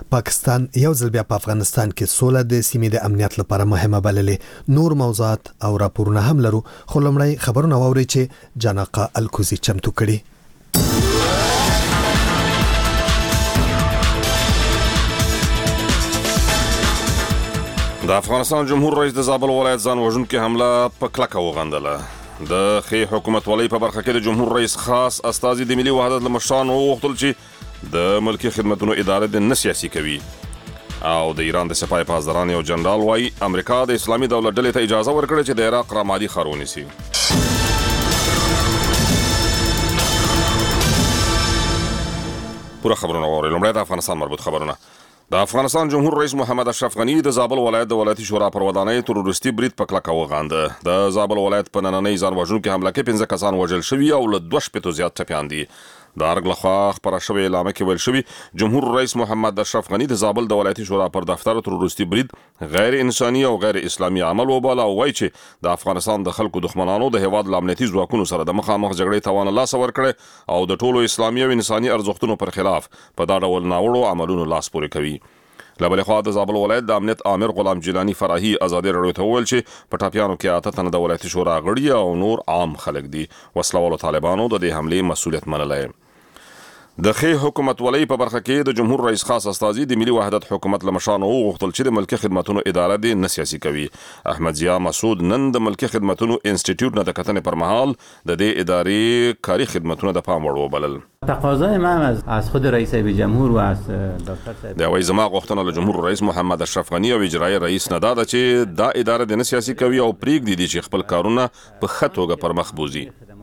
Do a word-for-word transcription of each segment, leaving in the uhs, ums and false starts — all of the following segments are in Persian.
پاکستان یو ځل بیا په افغانستان کې سوله د سیمې د امنیت لپاره مهمه بللې. نور موضوعات او راپورونه هم لرو، خو لومړی خبرونه واورئ چې جانقه الکوزي چمتو کړي. د افغانستان جمهور رئیس د زابل ولایت ځان وژونکې حمله په کلکه وغندله. د ښې حکومتولۍ په برخه کې د جمهور رئیس خاص استازي د ملي وحدت له مشرانو وغوښتل چې د ملکي خدمتونو اداره د نه سیاسي کوي. او د ایران د سپاه پاسداران یو جنرال وایي امریکا د اسلامي دولت ډلې ته اجازه ورکړه چې د عراق رامادي ښار ونیسي. پوره خبرونه واورئ. لومړی د افغانستان مربوط خبرونه. د افغانستان جمهور رئیس محمد اشرف غني د زابل ولایت د ولایتي شورا پر ودانۍ تروریستي برید په کلکه وغانده. د زابل ولایت په نننۍ ځان وژونکې حمله کې پنځه کسان وژل شوي او له دوه شپېتو زیات ټپیان دي. د ارګ لخوا خپره شوې اعلامیه کې ویل شوي جمهور رئیس محمد اشرف غني د زابل د ولایتي شورا پر دفتر تروریستي برید غیر انساني او غیر اسلامي عمل وباله او وایي چې د افغانستان د خلکو دښمنانو د هیواد له امنیتي ځواکونو سره د مخامخ جګړې توان لاس ورکړی او د ټولو اسلامي او انساني ارزښتونو پر خلاف په دا ډول ناوړو عملونو لاس پورې کوي. له بلې خوا د زابل ولایت د امنیت آمر غلام جیلاني فراهي ازادي راډیو ته وویل چې په ټاپیانو کې اته تنه د ولایتي شورا غړي او نور عام خلک دي. وسلوالو طالبانو د دې حملې مسؤلیت منلی. د ښې حکومتولۍ په برخه کې د جمهور رئیس خاص استازي د ملي وحدت حکومت له مشرانو وغوښتل چې د ملکي خدمتونو اداره دې نه سیاسي کوي. احمد ضیا مسعود نن د ملکي خدمتونو انسټیټیوټ نه د کتنې پر مهال د دې ادارې کاري خدمتونه د پام وړ وبلل. تقاضای من از از خود رئیس جمهور و از دکتر صاحب د وای زما غوښتنه له جمهور رئیس محمد اشرف غني او اجرایی رئیس نه ده چې دا اداره د نه سیاسي کوي او پریږدي دي چې خپل کارونه په ښه توګه پر مخ بوزي.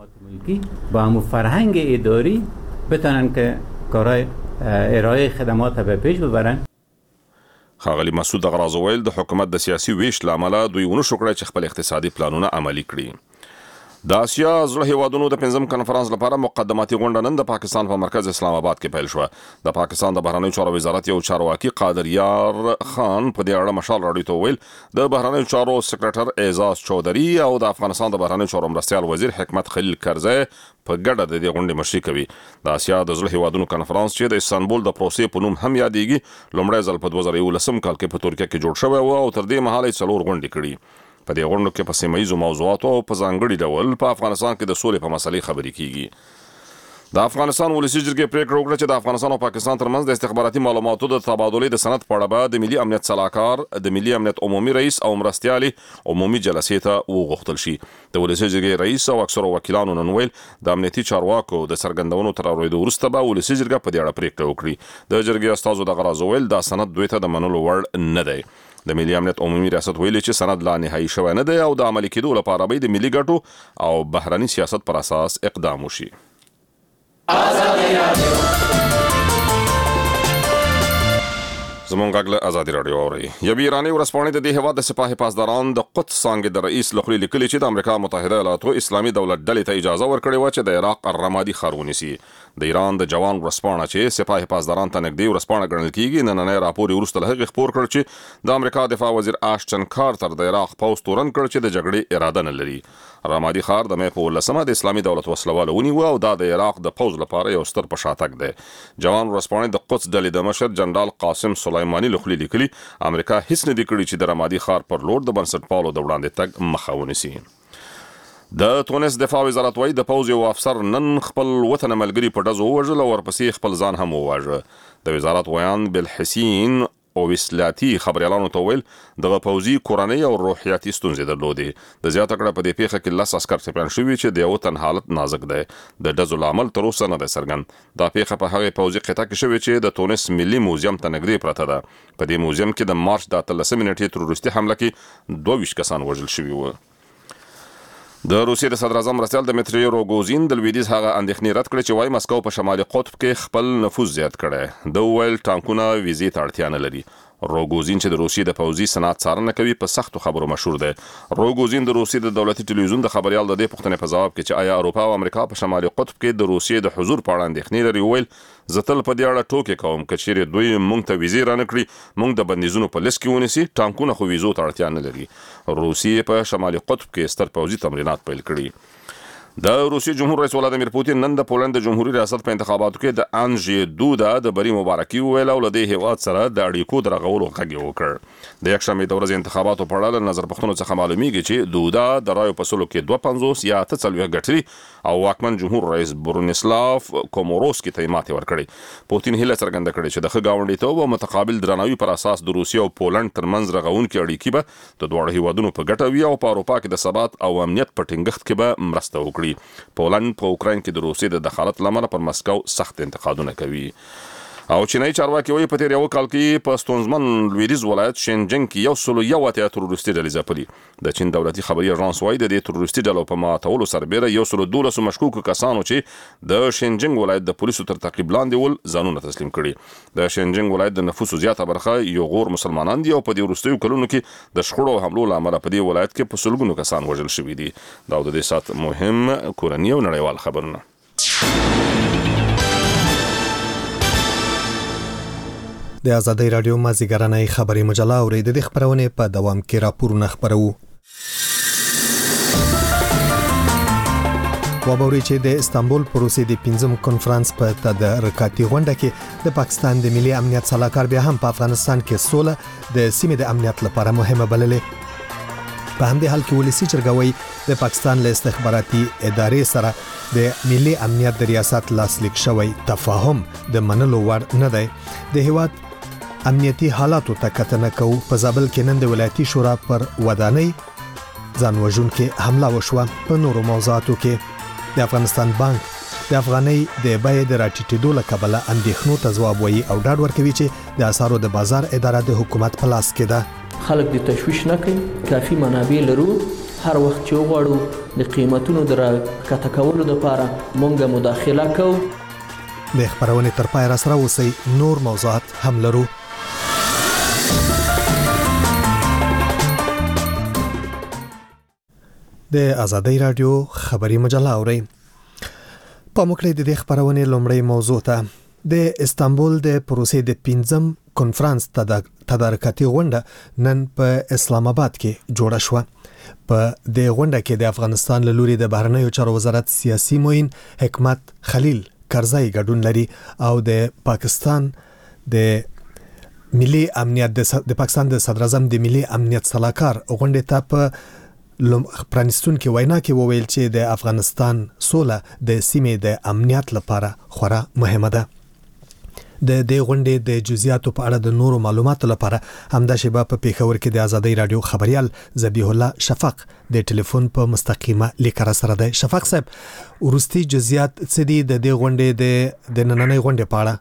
با همون فرهنگ اداری بتونن که کارهای ارائه خدمات به پیش ببرن. ښاغلي مسعود دغه راز وویل د حکومت د سیاسي ویش له امله دوی ونه شو کړی چې خپل اقتصادي پلانونه عملي کړي. د اسیا زړه هیوادونو د پنځم کنفرانس لپاره مقدماتي غونډه نن د پاکستان په مرکز اسلام آباد کې پیل شوه. د پاکستان د بهرنیو چارو وزارت یو چارواکي قادر یار خان په دې اړه مشال راډیو ته وویل د بهرنیو چارو سکرټر اعزاز چودھری او د افغانستان د بهرنیو چارو مرستیال وزیر حکمت خلیل کرزی په ګډه د دې غونډې مشري کوي. د اسیا د زړه هیوادونو کنفرانس چې د استانبول د پروسې په نوم هم یادېږي لومړی ځل په دوه زره یولسم کال کې په ترکیه کې جوړ شوی و او تر دې مهاله یې څلور غونډې کړي. په دې غونډو کې په سیمه ییزو موضوعاتو او په ځانګړي ډول په افغانستان کې د سولې په مسلې خبرې کیږي. د افغانستان ولسی جرګې پریکړه وکړه چې د افغانستان او پاکستان ترمنځ د استخباراتي معلوماتو د تبادلې د سند په اړه به د ملي امنیت صلاحکار د ملي امنیت عمومي رئیس او مرستیالي عمومي جلسې ته وغوښتل شي. د ولسی جرګې رئیس او اکثرو وکیلانو نن ویل د امنیتي چارواکو د څرګندونو تر اورېدو وروسته به ولسی جرګه په دې اړه پریکړه وکړي. د جرګې استازو دغه راز ویل دا سند دوی ته د منلو وړ نه دی. د ملي امنیت عمومي ریاست ویلي چې سند لا نهایي شوی نه دی او د عملي کېدو لپاره به د ملي ګټو او بهرني سیاست پر اساس اقدام وشي. زمونږ غږ له ازادي راډیو اورئ. یوې ایراني ورځپاڼې د دې هېواد د سپاه پاسداران د قدس څانګې د رئیس له خولې لیکلي چې د امریکا متحده ایالاتو اسلامي دولت ډلې ته اجازه ورکړې وه چې د عراق رمادي ښار ونیسي. د ایران د جوان ورځپاڼه چې سپاه پاسداران ته نږدې ورځپاڼه ګڼل کېږي نننی راپور یې وروسته له هغې خپور کړ چې د امریکا دفاع وزیر آشټن کارتر د عراق پوځ تورن کړ چې د جګړې اراده نه لري. رمادي ښار د مې په اوولسمه د اسلامي دولت وسلواله ونیوه او دا د عراق د پوځ لپاره یو ستر په شاتګ دی. جوان ورځپاڼې د قدس ډلې د مشر جنرال قاسم سلیماني له خولې لیکلي امریکا هیڅ نه دي کړي چې د رمادي ښار پر لور د بنسټپالو د وړاندې تګ مخه ونیسي. د تونس دفاع وزارت وایي د پوځ یو افسر نن خپل وطن ملګري په ډزو ووژل او ورپسې خپل ځان هم وواژه. د وزارت ویان بالحسین او اصلاحاتي خبريالانو ته ویل دغه پوځي کورنۍ او روحیاتي ستونزې درلودې. د زیاته کړه په دې پیښه کې لس عسکر ټپیان شوي چې د یو تن حالت نازک دی. د ډزو لامل تر اوسه نه دی څرګند. دا پیښه په هغې پوځي قطعه کې شوې چې د تونس ملي موزیم ته نږدې پرته ده. په دې موزیم کې د مارچ د اتلسمې نېټې تروریستي حمله کې دوه ویشت کسان وژل شوي وو. د روسیې د صدر اعظم مرستیال دمیتری روګوزین د لویدیځ هغه اندېښنې رد کړې چې وایي مسکو په شمالي قطب کې خپل نفوذ زیات کړی. د وویل ټانکونه ویزې ته اړتیا نه لري. روګوزین چې د روسیې د پوځي صنعت څارنه کوي په سختو خبرو مشهور دی. روګوزین د روسیې د دولتي ټلویزیون د خبريال د دې پوښتنې په ځواب کې چې آیا اروپا او امریکا په شمالي قطب کې د روسیې د حضور په اړه اندېښنې لري وویل زه تل په دې اړه ټوکې کوم که چیرې دوی موږ ته ویزې رانه کړي موږ د بندیزونو په لیست کې ونیسي ټانکونه خو ویزو ته اړتیا نه لري. روسیې په شمالي قطب کې ستر پوځي تمرینات پیل کړي. د روسي جمهور رئیس ولادیمیر پوتین نن د پولند د جمهوریت ریاست په انتخاباتو کې د انجی دودا د بری مبارکي ویل او له دې هیواد سره د اړیکو درغولو غږ وکړ. د یکشنبه د ورځې انتخاباتو په اړه نظر پښتنو څخه معلومیږي چې دودا د رایو په سلو کې دوه پنځوس یا اته څلوېښت ګټلي او واکمن جمهور رئیس برونیسلاف کوموروسکي ته ماتې ورکړې. پوتین هیله څرګنده کړې چې د ښه ګاونډیتوب او متقابل درناوي پر اساس د روسیې او پولند ترمنځ رغونکې اړیکې به د دواړو هیوادونو په ګټه وي او په اروپا کې د ثبات او امنیت په ټینګښت کې به مرسته وکړي. پولند په اوکراین کې د روسیې د دخالت لامل پر مسکو سخت انتقادونه کوي. او چینایي چارواکي وایي په تیر یو کال کې په ستونزمن لویدیځ ولایت شینجنګ کې یو سلو یو اتیا تروریستي ډلې ځپلي. د چین دولتي خبري اژانس وایي د دې تروریستي ډلو په ماتولو سربېره یو سلو دولس مشکوکو کسانو چې د شینجنګ ولایت د پولیسو تر تعقیب لاندې ول ځانونه تسلیم کړي. د شینجنګ ولایت د نفوسو زیاته برخه یو غور مسلمانان دي او په دې وروستیو کلونو کې د شخړو او حملو لامل په دې ولایت کې په سلګونو کسان وژل شوي دي. دا د دې سات مهم کورنی او نړیوال خبرونه. د آزادۍ رادیو مازیګرنۍ خبري مجله او د دې خبرونه په دوام کې راپورونه خبرو. وبوري چې د استانبول پروسې د پنځم کنفرانس په تدارکاتي غونډه کې د پاکستان د ملي امنیت صلاحکار بیا هم په افغانستان کې سوله د سیمې د امنیت لپاره مهمه بللې. په همدې حال کې ولسی چرګوي د پاکستان له استخباراتي ادارې سره د ملي امنیت د ریاست لاسلیک شوی تفاهم د منلو وړ نه دی. د هیواد امنیتي حالاتو ته کتنه کوو. په زابل کې نن د ولایتي شورا پر ودانۍ ځان وژونکې حمله وشوه. په نورو موضوعاتو کې د افغانستان بانک د افغانۍ د بیې د راټیټېدو له کبله اندېښنو ته ځواب وایي او ډاډ ورکوي چې د اسعارو د بازار اداره د حکومت په لاس کې ده. خلک د تشویش نه کوي، کافي منابع لرو، هر وخت چې وغواړو د قیمتونو د راکته کولو لپاره مونږ مداخله کوو. د خبرونې تر پای را سره اوسئ، نور موضوعات هم لرو. د آزادۍ رادیو خبري مجله اورئ. په مکړې د دې خبرونې لومړی موضوع ته د استانبول د پروسې د پنځم کنفرانس تدارکاتي غونډه نن په اسلام آباد کې جوړه شوه. په دې غونډه کې د افغانستان له لوري د بهرنیو چارو وزارت سیاسي معین حکمت خلیل کرزی ګډون لري او د پاکستان د ملي امنیت د پاکستان د صدر اعظم د ملي امنیت صلاحکار غونډه ته په پرانستون کې وینا کې وویل چې د افغانستان سوله د سیمې د امنیت لپاره خورا مهمه ده. د دې غونډې د جزئیاتو په اړه د نورو معلوماتو لپاره همدا شیبه په پیښور کې د آزادۍ رادیو خبريال ذبیح الله شفق د ټلیفون په مستقیمه لیک را سره ده. شفق صاحب، ورستي جزئیات څه دي د دې غونډې د د نننۍ غونډې په اړه؟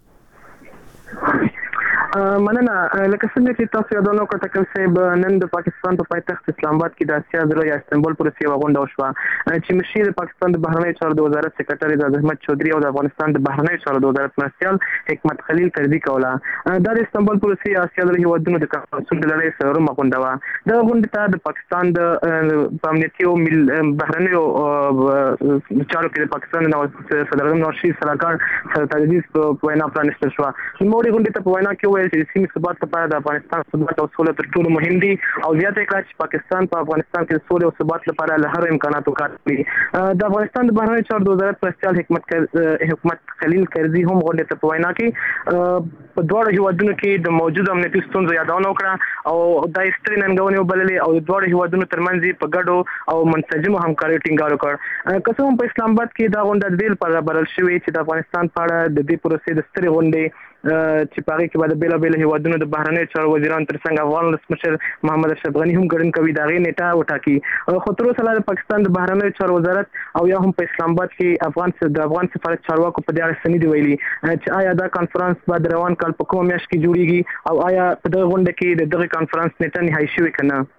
مننه. لکه څنګه چې تاسو یادونه وکړه ټاکل صاحب، نن د پاکستان په پایتخت اسلام آباد کې د اسیا زړه یا استانبول پروسې یوه غونډه وشوه چې مشیر د پاکستان د بهرنیو چارو د وزارت سکرټر اعزاز احمد چودھری او د افغانستان د بهرنیو چارو د وزارت مرستیال حکمت خلیل کرزي کوله. دا د استانبول پروسې یا اسیا زړه هیوادونو د کنفرانسونو د لړۍ څلورمه غونډه وه. دغه غونډې ته د پاکستان د امنیتي او بهرنیو چارو کې د پاکستان د صدر اعظم نواز شریف صلاحکار سرتاج عزیز په وینا پرانیستل شوه. نوموړي غونډې ته په وینا کې وویل چې د سیمې ثبات لپاره د افغانستان ثبات او سوله تر ټولو مهم دي او زیاته کړه چې پاکستان په افغانستان کې د سولې او ثبات لپاره له هر امکاناتو کار کوي. د افغانستان د بهرنیو چارو د وزارت مرستیال حکمت حکمت خلیل کرزي هم غونډې ته په وینا کې په دواړو هیوادونو کې د موجوده امنیتي ستونزو یادونه وکړه او دا سترې ننګونې وبللې او د دواړو هیوادونو ترمنځ په ګډو او منسجمو همکاریو ټینګار وکړ. که څه هم په اسلام آباد کې دا غونډه د دې لپاره برل شوې چې د افغانستان په اړه د دې پروسې د سترې غونډې چې په هغې کې به د بېلابېلو هیوادونو د بهرنیو چارو وزیرانو تر څنګ افغان ولسمشر محمد اشرف غني هم ګډون کوي، د هغې نیټه وټاکي. خو تر اوسه لا د پاکستان د بهرنیو چارو وزارت او یا هم په اسلام آباد کې افغان د افغان سفارت چارواکو په دې اړه څه نه دي ویلي چې آیا دا کنفرانس به د روان کال په کومه میاشت کې جوړیږي او آیا په دغه غونډه کې د دغه کنفرانس نیټه نهایي شوې که نه.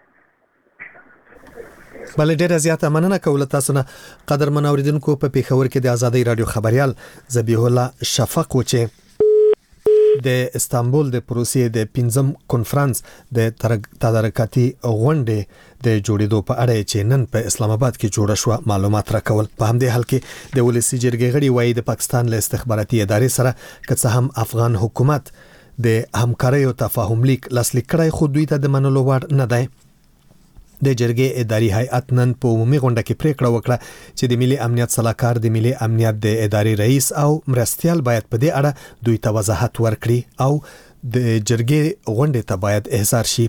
بله، ډیره زیاته مننه کوله تاسو نه قدرمن اوریدونکو. په پیښور کې د آزادۍ رادیو خبريال ذبیح الله شفق و چې د استانبول د پروسې د پنځم کنفرانس د تدارکاتي غونډې د جوړېدو په اړه چې نن په اسلام آباد کې جوړه شو معلومات راکول. په همدې حال کې د ولسی جرګې غړي وایي د پاکستان له استخباراتي ادارې سره که څه هم افغان حکومت د همکارۍ او تفاهم لیک لاسلیک کړی خو دوی ته د منلو وړ نه دی. د جرګې اداري هیئت نن په عمومي غونډه کې پریکړه وکړه چې د ملي امنیت صلاحکار د ملي امنیت د اداري رئیس او مرستیال باید په دې اړه دوی ته وضاحت ورکړي او د جرګې غونډې ته باید احضار شي.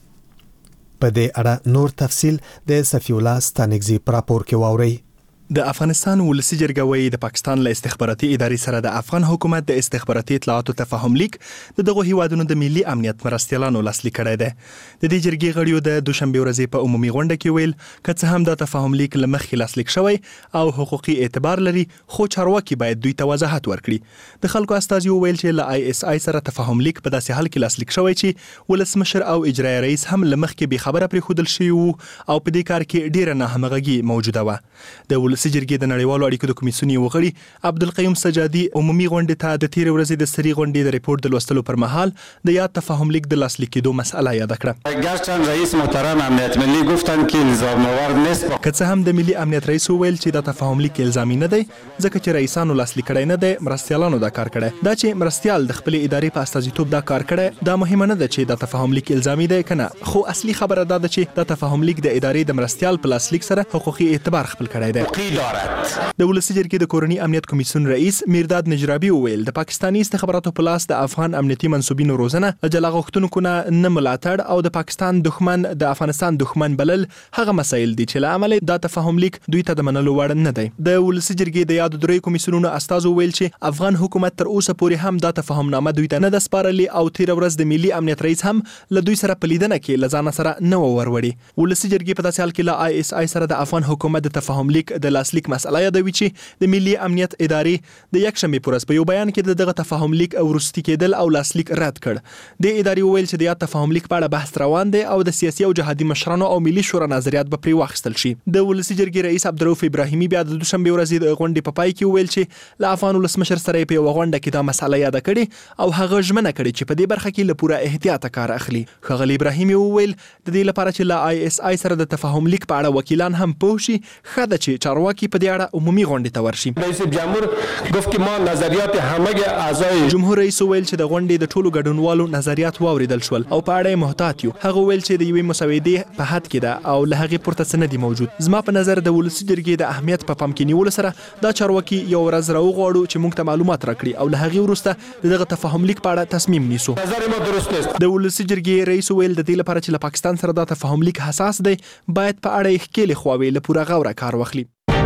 په دې اړه نور تفصیل د صفی الله ستانکزي په راپور کې واورئ. د افغانستان ولسی جرګه وایي د پاکستان له استخباراتي ادارې سره د افغان حکومت د استخباراتي اطلاعاتو تفاهم لیک د دغه هیوادونو د ملي امنیت مرستیالانو لاسلیک کړی دی. د دې جرګې غړیو د دوشنبه ورځې په عمومي غونډه کې ویل که څه هم د تفاهم لیک له مخکې لاسلیک شوی او حقوقي اعتبار لري خو چارواکي باید دوی ته وضاحت ورکړي. د خلکو استازي ویل چې له آی اس آی سره تفاهم لیک په داسې حال کې لاسلیک شوی چې ولسمشر او اجرایي رئیس هم له مخکې بې خبره پرې ښودل شوي وو او په دې کار کې ډیره ناهمغږي موجوده وه. د ولسی جرګې د نړیوالو اړیکو د کمیسیون یو غړي عبدالقیوم سجادي عمومي غونډې ته د تیر ورځې د سری غونډې د ریپورت د لوستلو پر مهال د یاد تفاهم لیک د لاسلیک کېدو مسئله یاد کړه. گرچند رئیس محترم امنیت ملی گفتن که الزام آور نیست. که څه هم د ملي امنیت رئیس ویل چې دا تفاهم لیک الزامي نه دی ځکه چې رئیسانو لاسلیک کړی نه دی، مرستیالانو دا کار کړی. دا چې مرستیال د خپل ادارې په استازیتوب دا کار کړی دا مهمه نه ده چې دا تفاهم لیک الزامي دی کنه، خو اصلي خبره دا ده چې دا تفاهم لیک د ادارې د مرستیال په لاسلیک سره حقوقي اعتبار خپل کړی دی. د ولسی جرګې د کورني امنیت کمیسیون رئیس میرداد نجرابي وویل د پاکستاني استخباراتو په لاس د افغان امنیتي منسوبینو روزنه د جلا غوښتونکو نه ملاتړ او د پاکستان دښمن د افغانستان دښمن بلل هغه مسایل دي چې له امله دا تفاهم لیک دوی ته د منلو وړ نه دی. د ولسی جرګې د یاد درې کمیسیونونو استازو ویل چې افغان حکومت تر اوسه پورې هم دا تفاهم نامه دوی ته نه د سپارلې او تیر ورځ د ملي امنیت رئیس هم له دوی سره په لیدنه کې له ځان سره نه وروړي. ولسی جرګې په داسې حال کې له آی اس آی سره د افغان حکومت د تفاهم لیک د لاسلیک مسله یادوي چې د ملي امنیت ادارې د یک شنبه پر ورځ په یو بیان کې دغه تفاهم لیک وروستي کېدل او لاسلیک رد کړ. د ادارې ویل چې د یاد تفاهم لیک په اړه بحث روان دی او د سیاسي او جهادي مشرانو او ملي شورا نظریات به پرې واخیستل شي. د ولسی جرګې رئیس عبدالرؤف ابراهیمي بیا د دوشنبه ورځې د غونډې په پای کې ویل چې له افغان ولسمشر سره په یو غونډه کې دا مسله یاد کړي او هغه ژمنه کړې چې په دې برخه کې له پوره احتیاط کار اخلي. ښاغلی ابراهیمي وویل د دې لپاره چې له آی اس آی سره د تفاهم لیک په اړه وکیلان هم پوه شي ښه ده چې چارواکي په دې اړه عمومي غونډې ته ورشي. رئیس جمهور گفت که ما نظریات همه اعضای جمهور رئیس ویل چې د غونډې د ټولو ګډونوالو نظریات واوریدل شول او په اړه محتاط یو. هغه ویل چې د یوې مسودې په حد کې ده او له هغې پورته څه نه دي موجود. زما په نظر د ولسی جرګې د اهمیت په پام کې نیولو سره دا چارواکي یو ورځ راوغواړو چې موږ ته معلومات راکړي او له هغې وروسته دغه تفاهم لیک په اړه تصمیم نیسو. نظر ما درست نیست. د ولسی جرګې رئیس ویل د دې لپاره چې له پاکستان سره دا تفاهم لیک حساس دی باید په اړه یې ښکېلې خواوې له پوره غوره کار واخلي.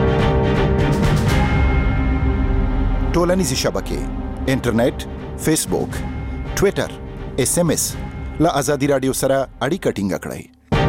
ټولنیزې شبکې انټرنیټ، فیسبوک، ټویټر، اس ام اس له ازادي رادیو سره اړیکه ټینګه کړئ.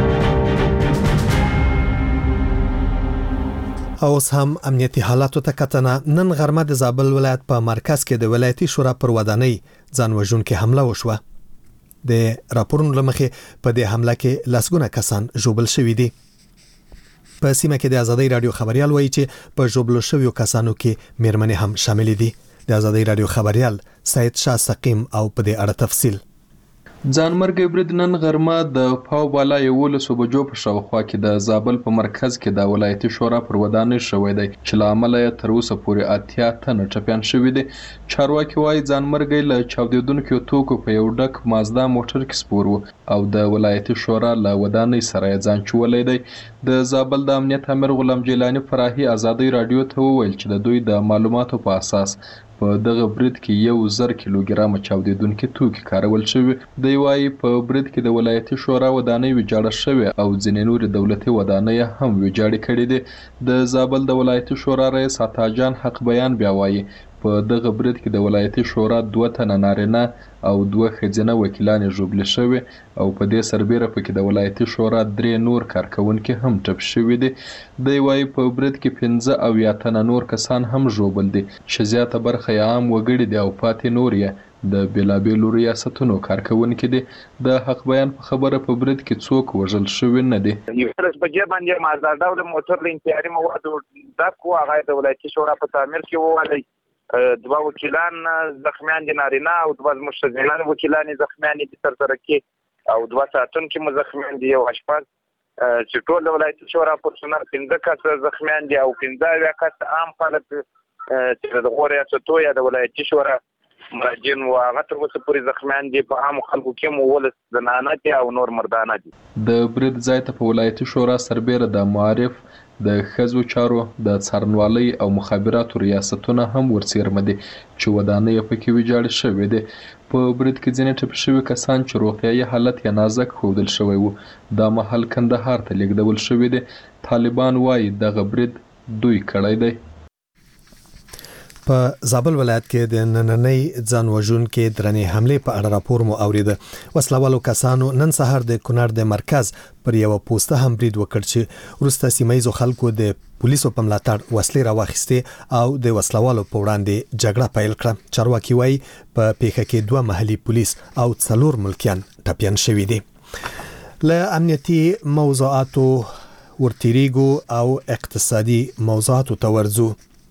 اوس هم امنیتي حالاتو ته کتنه. نن غرمه د زابل ولایت په مرکز کې د ولایتي شورا پر ودانۍ ځان وژونکې حمله وشوه. د راپورونو له مخې په دې حمله کې لسګونه کسان ژوبل شوي دي. په سیمه کې د ازادي رادیو خبريال وایي چې په ژوبلو شویو کسانو کې میرمنې هم شامل دي. د ازادي رادیو خبريال سید شاه سقیم او په دې اړه تفصیل. ځانمرګي برید نن غرمه د پاو بالا یولسو بجو په شاوخوا کې د زابل په مرکز کې د ولایتي شورا پر ودانۍ شوی دی چې له امله یې تر اوسه پورې اتیا تنه ټپیان شوي دي. چارواکي وایي ځانمرګي له چاودېدونکو توکو په یو ډک مازدا موټر کې سپور و او د ولایتي شورا له ودانۍ سره یې ځان چولی دی. د زابل د امنیت امیر غلام جیلانی فراهي ازادي رادیو ته وویل چې د دوی د معلوماتو په اساس په دغه برید کې یو زر کیلوګرام چاودېدونکي توکي کارول شوي. دی وايي په برید کې د ولایتي شورا ودانۍ ویجاړه شوې او ځینې نورې دولتي ودانۍ هم ویجاړې کړې دي. د زابل د ولایتي شورا رئیس عطاجان حق بیان بیا وايي په دغه برید کې د ولایتي شورا دوه تنه نارینه او دوه ښځینه وکیلان ژوبل شوي او په دې سربیره پکې د ولایتي شورا درې نور کارکونکي هم ټپ شوي دي. دی وايي په برید کې پنځه اویا تنه نور کسان هم ژوبل دي چې زیاته برخه یې عام وګړي دي او پاتې نور یې د بیلابیلو ریاستونو کارکونکي دي. د حق بیان په خبره په برید کې څوک وژل شوي نه دي. یوولس بجې باندې مازدار ډول موټر له انتحاري موادو ډک و. هغه د ولایتي شورا په تعمیر کې ووالی. دوه وکیلان زخمیان دي نارینه او دوه زموږ ښځینه وکیلان زخمیان دي ترسره کې او دوه ساتونکي مو زخمیان دي، یو اشپز چې ټول د ولایتي شورا پرسونل پنځه کسه زخمیان دي او پنځه اویا کسه عام خلک چې د دغو ریاستو یا د ولایتي شورا مراجعین او هغه تر اوسه پورې زخمیان دي په عام خلکو کې مو ولس زنانه دي او نور مردانه دي. د برید ځای ته په ولایتي شورا سربېره د معارف د ښځو چارو د څارنوالۍ او مخابراتو ریاستونه هم ورڅرمه دي چې ودانۍ پکې ویجاړې شوې دي. په برید کې ځینې ټپي شوي کسان چې روغتیایي حالت یې نازک ښودل شوی و دا مهال کندهار ته لیږدول شوي دي. طالبان وایي دغه برید دوی کړی دی. په زابل ولایت کې د نننۍ ځان وژونکې درنې حملې په اړه راپور مو اوریده. وسلوالو کسانو نن سهار د کونړ د مرکز پر یو پوسټه هم برید وکړ چې وروسته سیمه ییزو خلکو د پولیسو په ملاتړ وسلې راواخیستې او د وسلوالو په وړاندې جګړه پیل کړه. چارواکي وایي په پیښه کې دوه محلي پولیس او څلور ملکیان ټپیان شوي دي. له امنیتي موضوعاتو ورتیریږو او اقتصادي موضوعاتو ته ورځو.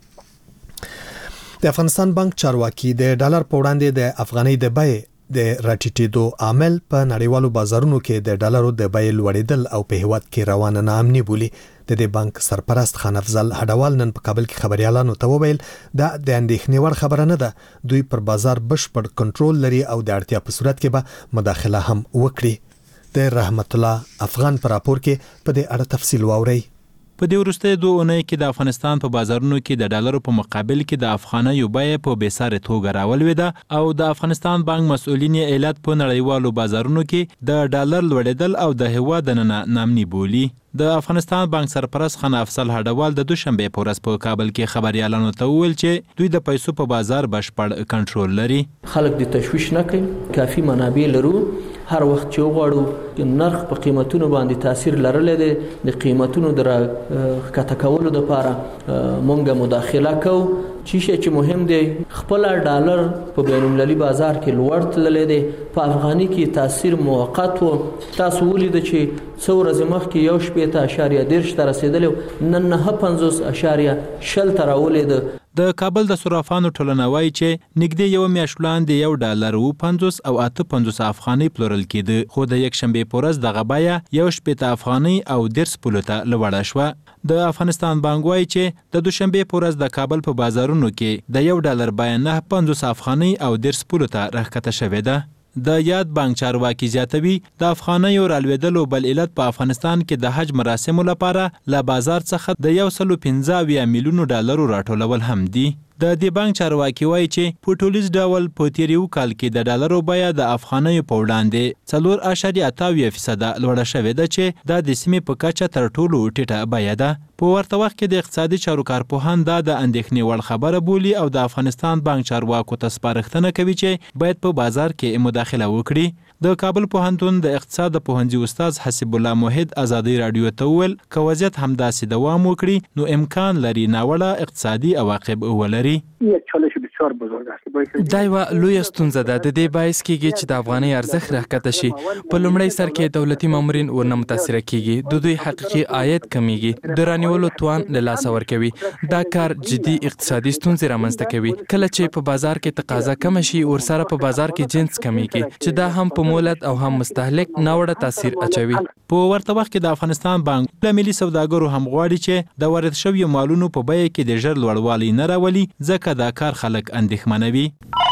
د افغانستان بانک چارواکي د ډالر په وړاندې د افغانۍ د بیې د راټیټېدو عامل په نړیوالو بازارونو کې د ډالرو د بیې لوړېدل او په هیواد کې روانه ناامني بولي. د دې بانک سرپرست خان افضل هډوال نن په کابل کې خبريالانو ته وویل دا د اندېښنې وړ خبره نه ده. دوی پر بازار بشپړ کنټرول لري او د اړتیا په صورت کې به مداخله هم وکړي. د رحمت الله افغان پر راپور کې په دې اړه تفصیل واورئ. په دې وروستیو دوه اونۍ کې د افغانستان په بازارونو کې د ډالرو په مقابل کې د افغانیو بیه په بېسارې توګه راولوېده او د افغانستان بانک مسؤلین یې علت په نړیوالو بازارونو کې د ډالر لوړېدل او د هېواد دننه ناامني بولي. د افغانستان بانک سرپرست خان افضل هډوال د دوشنبې په ورځ په کابل کې خبريالانو ته وویل چې دوی د پیسو په بازار بشپړ کنټرول لري. خلک د تشویش نه کوي، کافي منابع لرو، هر وخت چې وغواړو نرخ په قیمتونو باندې تاثیر لرلی دی. د قیمتونو د راکته کولو لپاره مونږ مداخله کوو. چې شی چې مهم دی خپل ډالر په بین المللي بازار کې لوړ تللی دی. په افغاني کې تاثیر موقت و. تاسو ولید چې څو ورځې مخکې یو شپېته اشاریه دېرش ته رسېدلی و، نن نهه پنځوس اشاریه شل ته راولېده. د کابل د صرافانو ټولنه وایي چې نږدې یو میاشت وړاندې یو ډالر اوه پنځوس او اته پنځوس افغانۍ پلورل کېده، خو د یکشنبې په ورځ دغه بیه یو شپېته افغانۍ او دېرش پولو ته لوړه شوه. د افغانستان بانک وایي چې د دوشنبې په ورځ د کابل په بازارونو کې د یو ډالر بیه نهه پنځوس افغانۍ او دېرش پولو ته راښکته شوې ده. د یاد بانک چارواکي زیاتوي د افغانیو رالوېدلو بل علت په افغانستان کې د حج مراسمو لپاره له بازار څخه د یو سلو پنځه اویا میلیونو ډالرو راټولول هم دي. د دې بانک چارواکي وایي چې په ټولیز ډول په تیر یو کال کې د ډالرو بیه د افغانیو په وړاندې څلور اعشاریه اته اویا فیصده لوړه شوې ده چې دا د سیمې په کچه تر ټولو ټیټه بیه ده. په ورته وخت کې د اقتصادي چارو کارپوهان دا د اندېښنې وړ خبره بولي او د افغانستان بانک چارواکو ته سپارښتنه کوي چې باید په بازار کې مداخله وکړي. د کابل پوهنتون د اقتصاد پوهنځي استاد حسب الله موحد ازادي رادیو ته وویل که وضعیت همداسې دوام وکړي نو امکان لري ناوړه اقتصادي عواقب ولري. یک چالش بسیار بزرگ است. دا یوه لویه ستونزه ده. د دې باعث کیږي چې د افغانۍ ارزښت راښکته شي. په لومړی سر کې دولتي مامورین ورنه متاثره کیږي، د دوی حقیقي عاید کمیږي، د رانیولو توان له لاسه ورکوي. دا کار جدي اقتصادي ستونزې رامنځته کوي. کله چې په بازار کې تقاضا کم شي ورسره په بازار کې جنس کمیږي چې دا هم په مولد او هم مستهلک ناوړه تاثیر اچوي. په ورته وخت کې د افغانستان بانک له ملي سوداګرو هم غواړي چې د وارد شویو مالونو په بیه کې د ژر لوړوالی نه راولي ځکه دا کار خلک اندېښمنوي.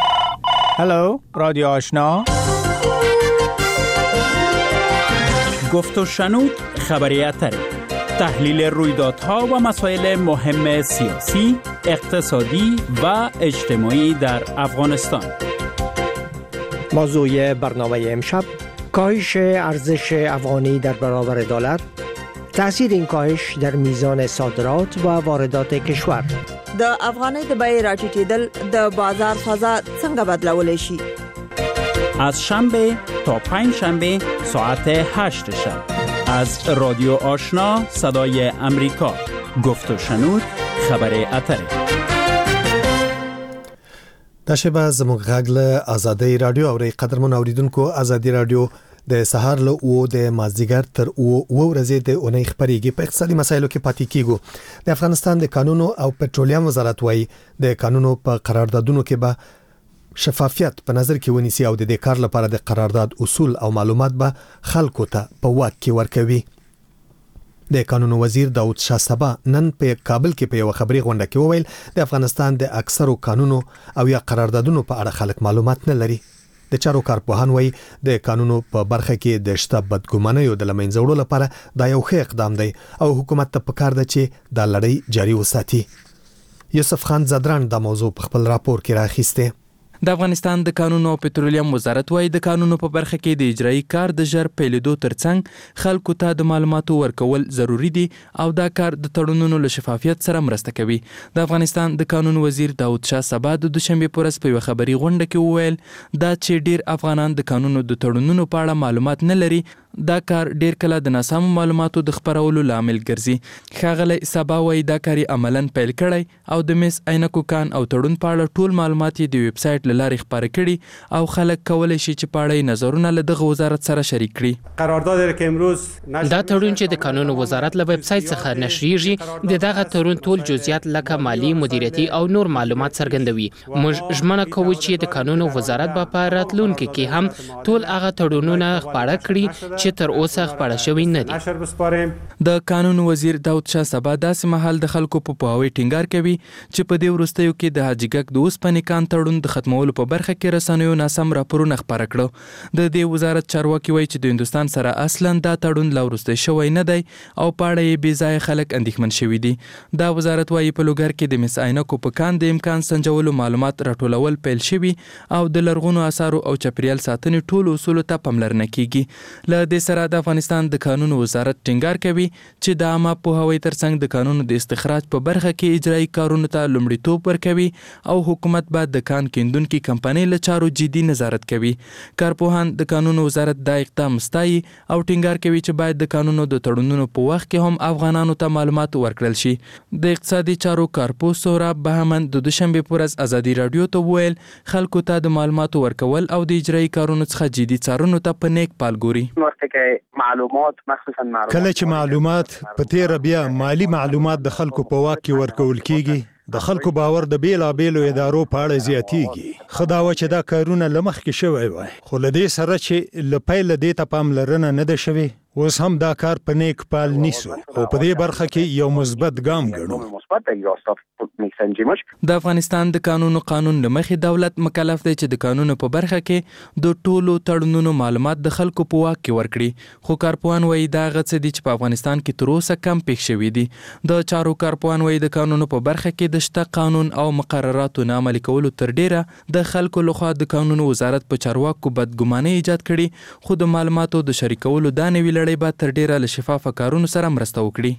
هلو رادیو آشنا، گفت و شنود خبری اتری، تحلیل رویدادها و مسائل مهم سیاسی، اقتصادی و اجتماعی در افغانستان. موضوع برنامه امشب کاهش ارزش افغانی در برابر دلار، تأثیر این کاهش در میزان صادرات و واردات کشور. د افغانۍ د بیې راټیټېدل د بازار فضا څنګه بدلولی شي؟ از شنبه تا پنج شنبه ساعت هشت شب از رادیو آشنا صدای امریکا، گفت و شنود خبر اتری. دا شبه زموږ غږ له ازادۍ رادیو اورئ. قدرمن اوریدونکو، ازادۍ رادیو د سهار له او د مازدیګر تر او او ورځې د اونۍ خبرېږي. په اقتصادي مسایلو کې پاتې کیږو. د افغانستان د قانونو او پټرولیم وزارت وایي د قانونو په قراردادونو کې به شفافیت په نظر کې ونیسي او د دې کار لپاره د قرارداد اصول او معلومات به خلکو ته په واک کې ورکوي. د قانون وزیر داود شاه سبا نن په کابل کې په یو خبري غونډه کې وویل د افغانستان د اکثرو قانونو او یا قراردادونو په اړه خلک معلومات نه لري. د چارو کارپوهان وایي د قانونو په برخه کې د شته بدګمانیو د لمنځه وړلو لپاره دا یو ښه اقدام دی او حکومت ته پکار ده چې دا لړۍ جاري وساتي. یوسف خان زدران دا موضوع په خپل راپور کې راخیسته. د افغانستان د قانون او پټرولیم وزارت وايي د قانونو په برخه کې د اجرایي کار د ژر پیلېدو ترڅنګ خلکو ته د معلوماتو ورکول ضروری دي او دا کار د تړونونو له شفافیت سره مرسته کوي. د افغانستان د قانون وزیر داود شاه سبا د دوشنبه په ورځ په یو خبري غونډه کې وویل دا چې ډیر افغانان د قانونو د تړونونو په اړه معلومات نه لري دا کار ډیر کله د ناسمو معلوماتو د خپرولو لامل ګرځي. ښاغلی سبا وايي دا کار عملاً پیل کړی او د مس عینکو کان او تړون په اړه ټول معلومات یې د ویب سایټ له لارې خپاره کړي او خلک کولی شي چې په اړه نظرونه له دغه وزارت سره شریک کړي. قرارداد که امروز دا تړون چې د قانون وزارت له ویب سایټ څخه نشریږي د دغه تړون ټول جزئیات لکه مالی مدیریتي او نور معلومات څرګندوي. موږ ژمنه کوو چې د قانون وزارت به په راتلونکي کې هم ټول هغه تړونونه خپاره کړي چې تر اوسه خپاره شوي نه دي. د قانون وزیر داود شاه سبا داسې مهال د خلکو په پوهاوي ټینګار کوي چې په دې وروستیو کې د حاجي ګک د اوسپنې کان تړون د ختمولو په برخه کې رسنیو ناسم راپورونه خپاره کړو. د دې وزارت چارواکي وایي چې د هندوستان سره اصلا دا تړون لا وروستی شوی نه دی او په اړه یې بې ځایه خلک اندېښمن شوي دي. دا وزارت وایي په لوګر کې د مس عینکو په کان د امکان سنجولو معلومات راټولول پیل شوي او د لرغونو آثارو او چاپیریال ساتنې ټولو اصولو ته پاملرنه کیږي. له دې سره د افغانستان د قانون وزارت ټینګار کوي چې د عامه پوهاوي ترڅنګ د قانونو د استخراج په برخه کې اجرایي کارونو ته لومړیتوب ورکوي او حکومت باید د کان کیندونکو کمپنۍ له چارو جدي نظارت کوي. کارپوهان د قانون وزارت دا اقدام ستایي او ټینګار کوي چې باید د قانونو د تړونونو په وخت کې هم افغانانو ته معلومات ورکړل شي. د اقتصادي چارو کارپوه سهراب بهمن د دوشنبه په ورځ ازادي رادیو ته وویل خلکو ته د معلوماتو ورکول او د اجرایي کارونو څخه جدي څارنو ته په نیک پال ګوري. معلومات مخصوصا معلومات کله چې معلومات په تیر بیا مالی معلومات د خلکو په واک کې ورکول کیږي د خلکو باور د بیلابیلو ادارو په اړه زیاتیږي. خداوه چې دا کارونه لمخکې شوی وای خو له دې سره چې له پیله دې ته پاملرنه نه ده شوې اوس هم دا کار په نیک پال نیسو او په دې برخه کې یو مثبت ګام ګڼو. د افغانستان د قانون قانون لمخې دولت مکلف دی چې د قانون په برخه کې د ټولو تړونونو معلومات د خلکو په واک کې ورکړي. خو کارپوهان وایي دا هغه څه دي چې په افغانستان کې تر اوسه کم پېښ شوي دي. د چارو کارپوهان وایي د قانونو په برخه کې د شته قانون او مقرراتو نه عملي کولو تر ډیره د خلکو لخوا د قانون وزارت په چارواکو بدګماني ایجاد کړي خو د معلوماتو د شریکولو دا نوې لړۍ به تر ډیره له شفافه کارونو سره مرسته وکړي.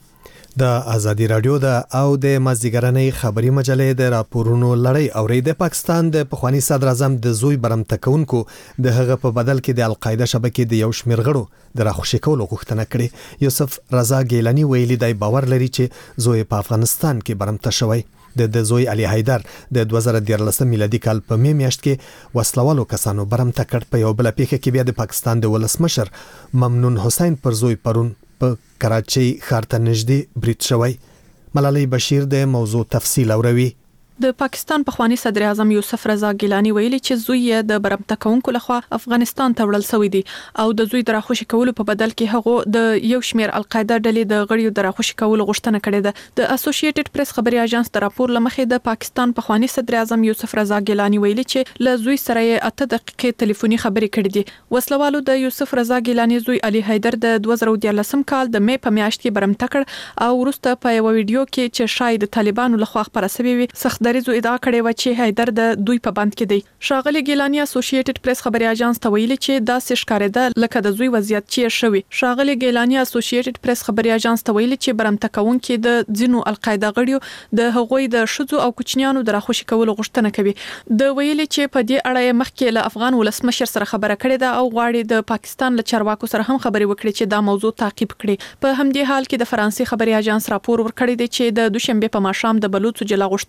د ازادي رادیو د او د مازدیګرنۍ خبري مجلې د راپورونو لړۍ اوري د پاکستان د پخوانی صدر اعظم د زوی برمته کونکو د هغه په بدل کې د القاعده شبکې د یو شمیر غړو د راخوشي کولو غوښتنه کړې. یوسف رضا ګیلانی ویلي دی باور لري چې زوی په افغانستان کې برمته شوی. د د زوی علي حیدر د دوه زره دیارلسم میلادي کال په می میاشت کې وسلوالو کسانو برمته کړ. په یو بل پیښه کې بیا د پاکستان د ولسمشر ممنون حسین پر زوی پرون په کراچۍ ښار ته نږدې برید شوی. ملالۍ بشیر د موضوع تفصیل اوروي. د پاکستان پخوانی صدر اعظم یوسف رضا ګیلانی ویلي چې زوی یې د برمته کونکو لخوا افغانستان ته وړل شوی دی او د زوی د راخوشي کولو په بدل کې هغه د یو شمیر القاعده ډلې د غړیو د راخوشي کولو غوښتنه کړې ده. د اسوسییټډ پریس خبري اژانس د راپور لمخې د پاکستان پخوانی صدر اعظم یوسف رضا ګیلانی ویلي چې له زوی سره یې اته دقیقې ټلیفوني خبرې کړې دي. وسلوالو د یوسف رضا ګیلانی زوی علي حیدر د دوه زره دیارلسم کال د می په میاشت کې برمته کړ او وروسته په یو ویډیو کې چې شاید طالبانو لخوا خبره شوې وي سختدریزو ادعا کړې و چې حیدر د دوی په بند کې دی. شاغلي ګیلانی اسوسییټډ پریس خبري اژانس ته ویلي چې دا ښکارېده لکه د زوی وضعیت چې شوی. شاغلي ګیلانی اسوسییټډ پریس خبري اژانس ته ویلي چې برمته کونکو د ځینو القاعده غړیو د هغوی د شذو او کوچنیانو د راخوشي کولو غوښتنه کوي. د ویلي چې په دې اړه مخکې له افغان ولسمشر سره خبره کړې ده او غواړي د پاکستان له چارواکو سره هم خبرې وکړي چې دا موضوع تعقیب کړي. په همدې حال کې د فرانسې خبري اژانس راپور ورکړی دی چې د دوشنبه په ماښام د بلوچ جلا غوښتونکو لخوا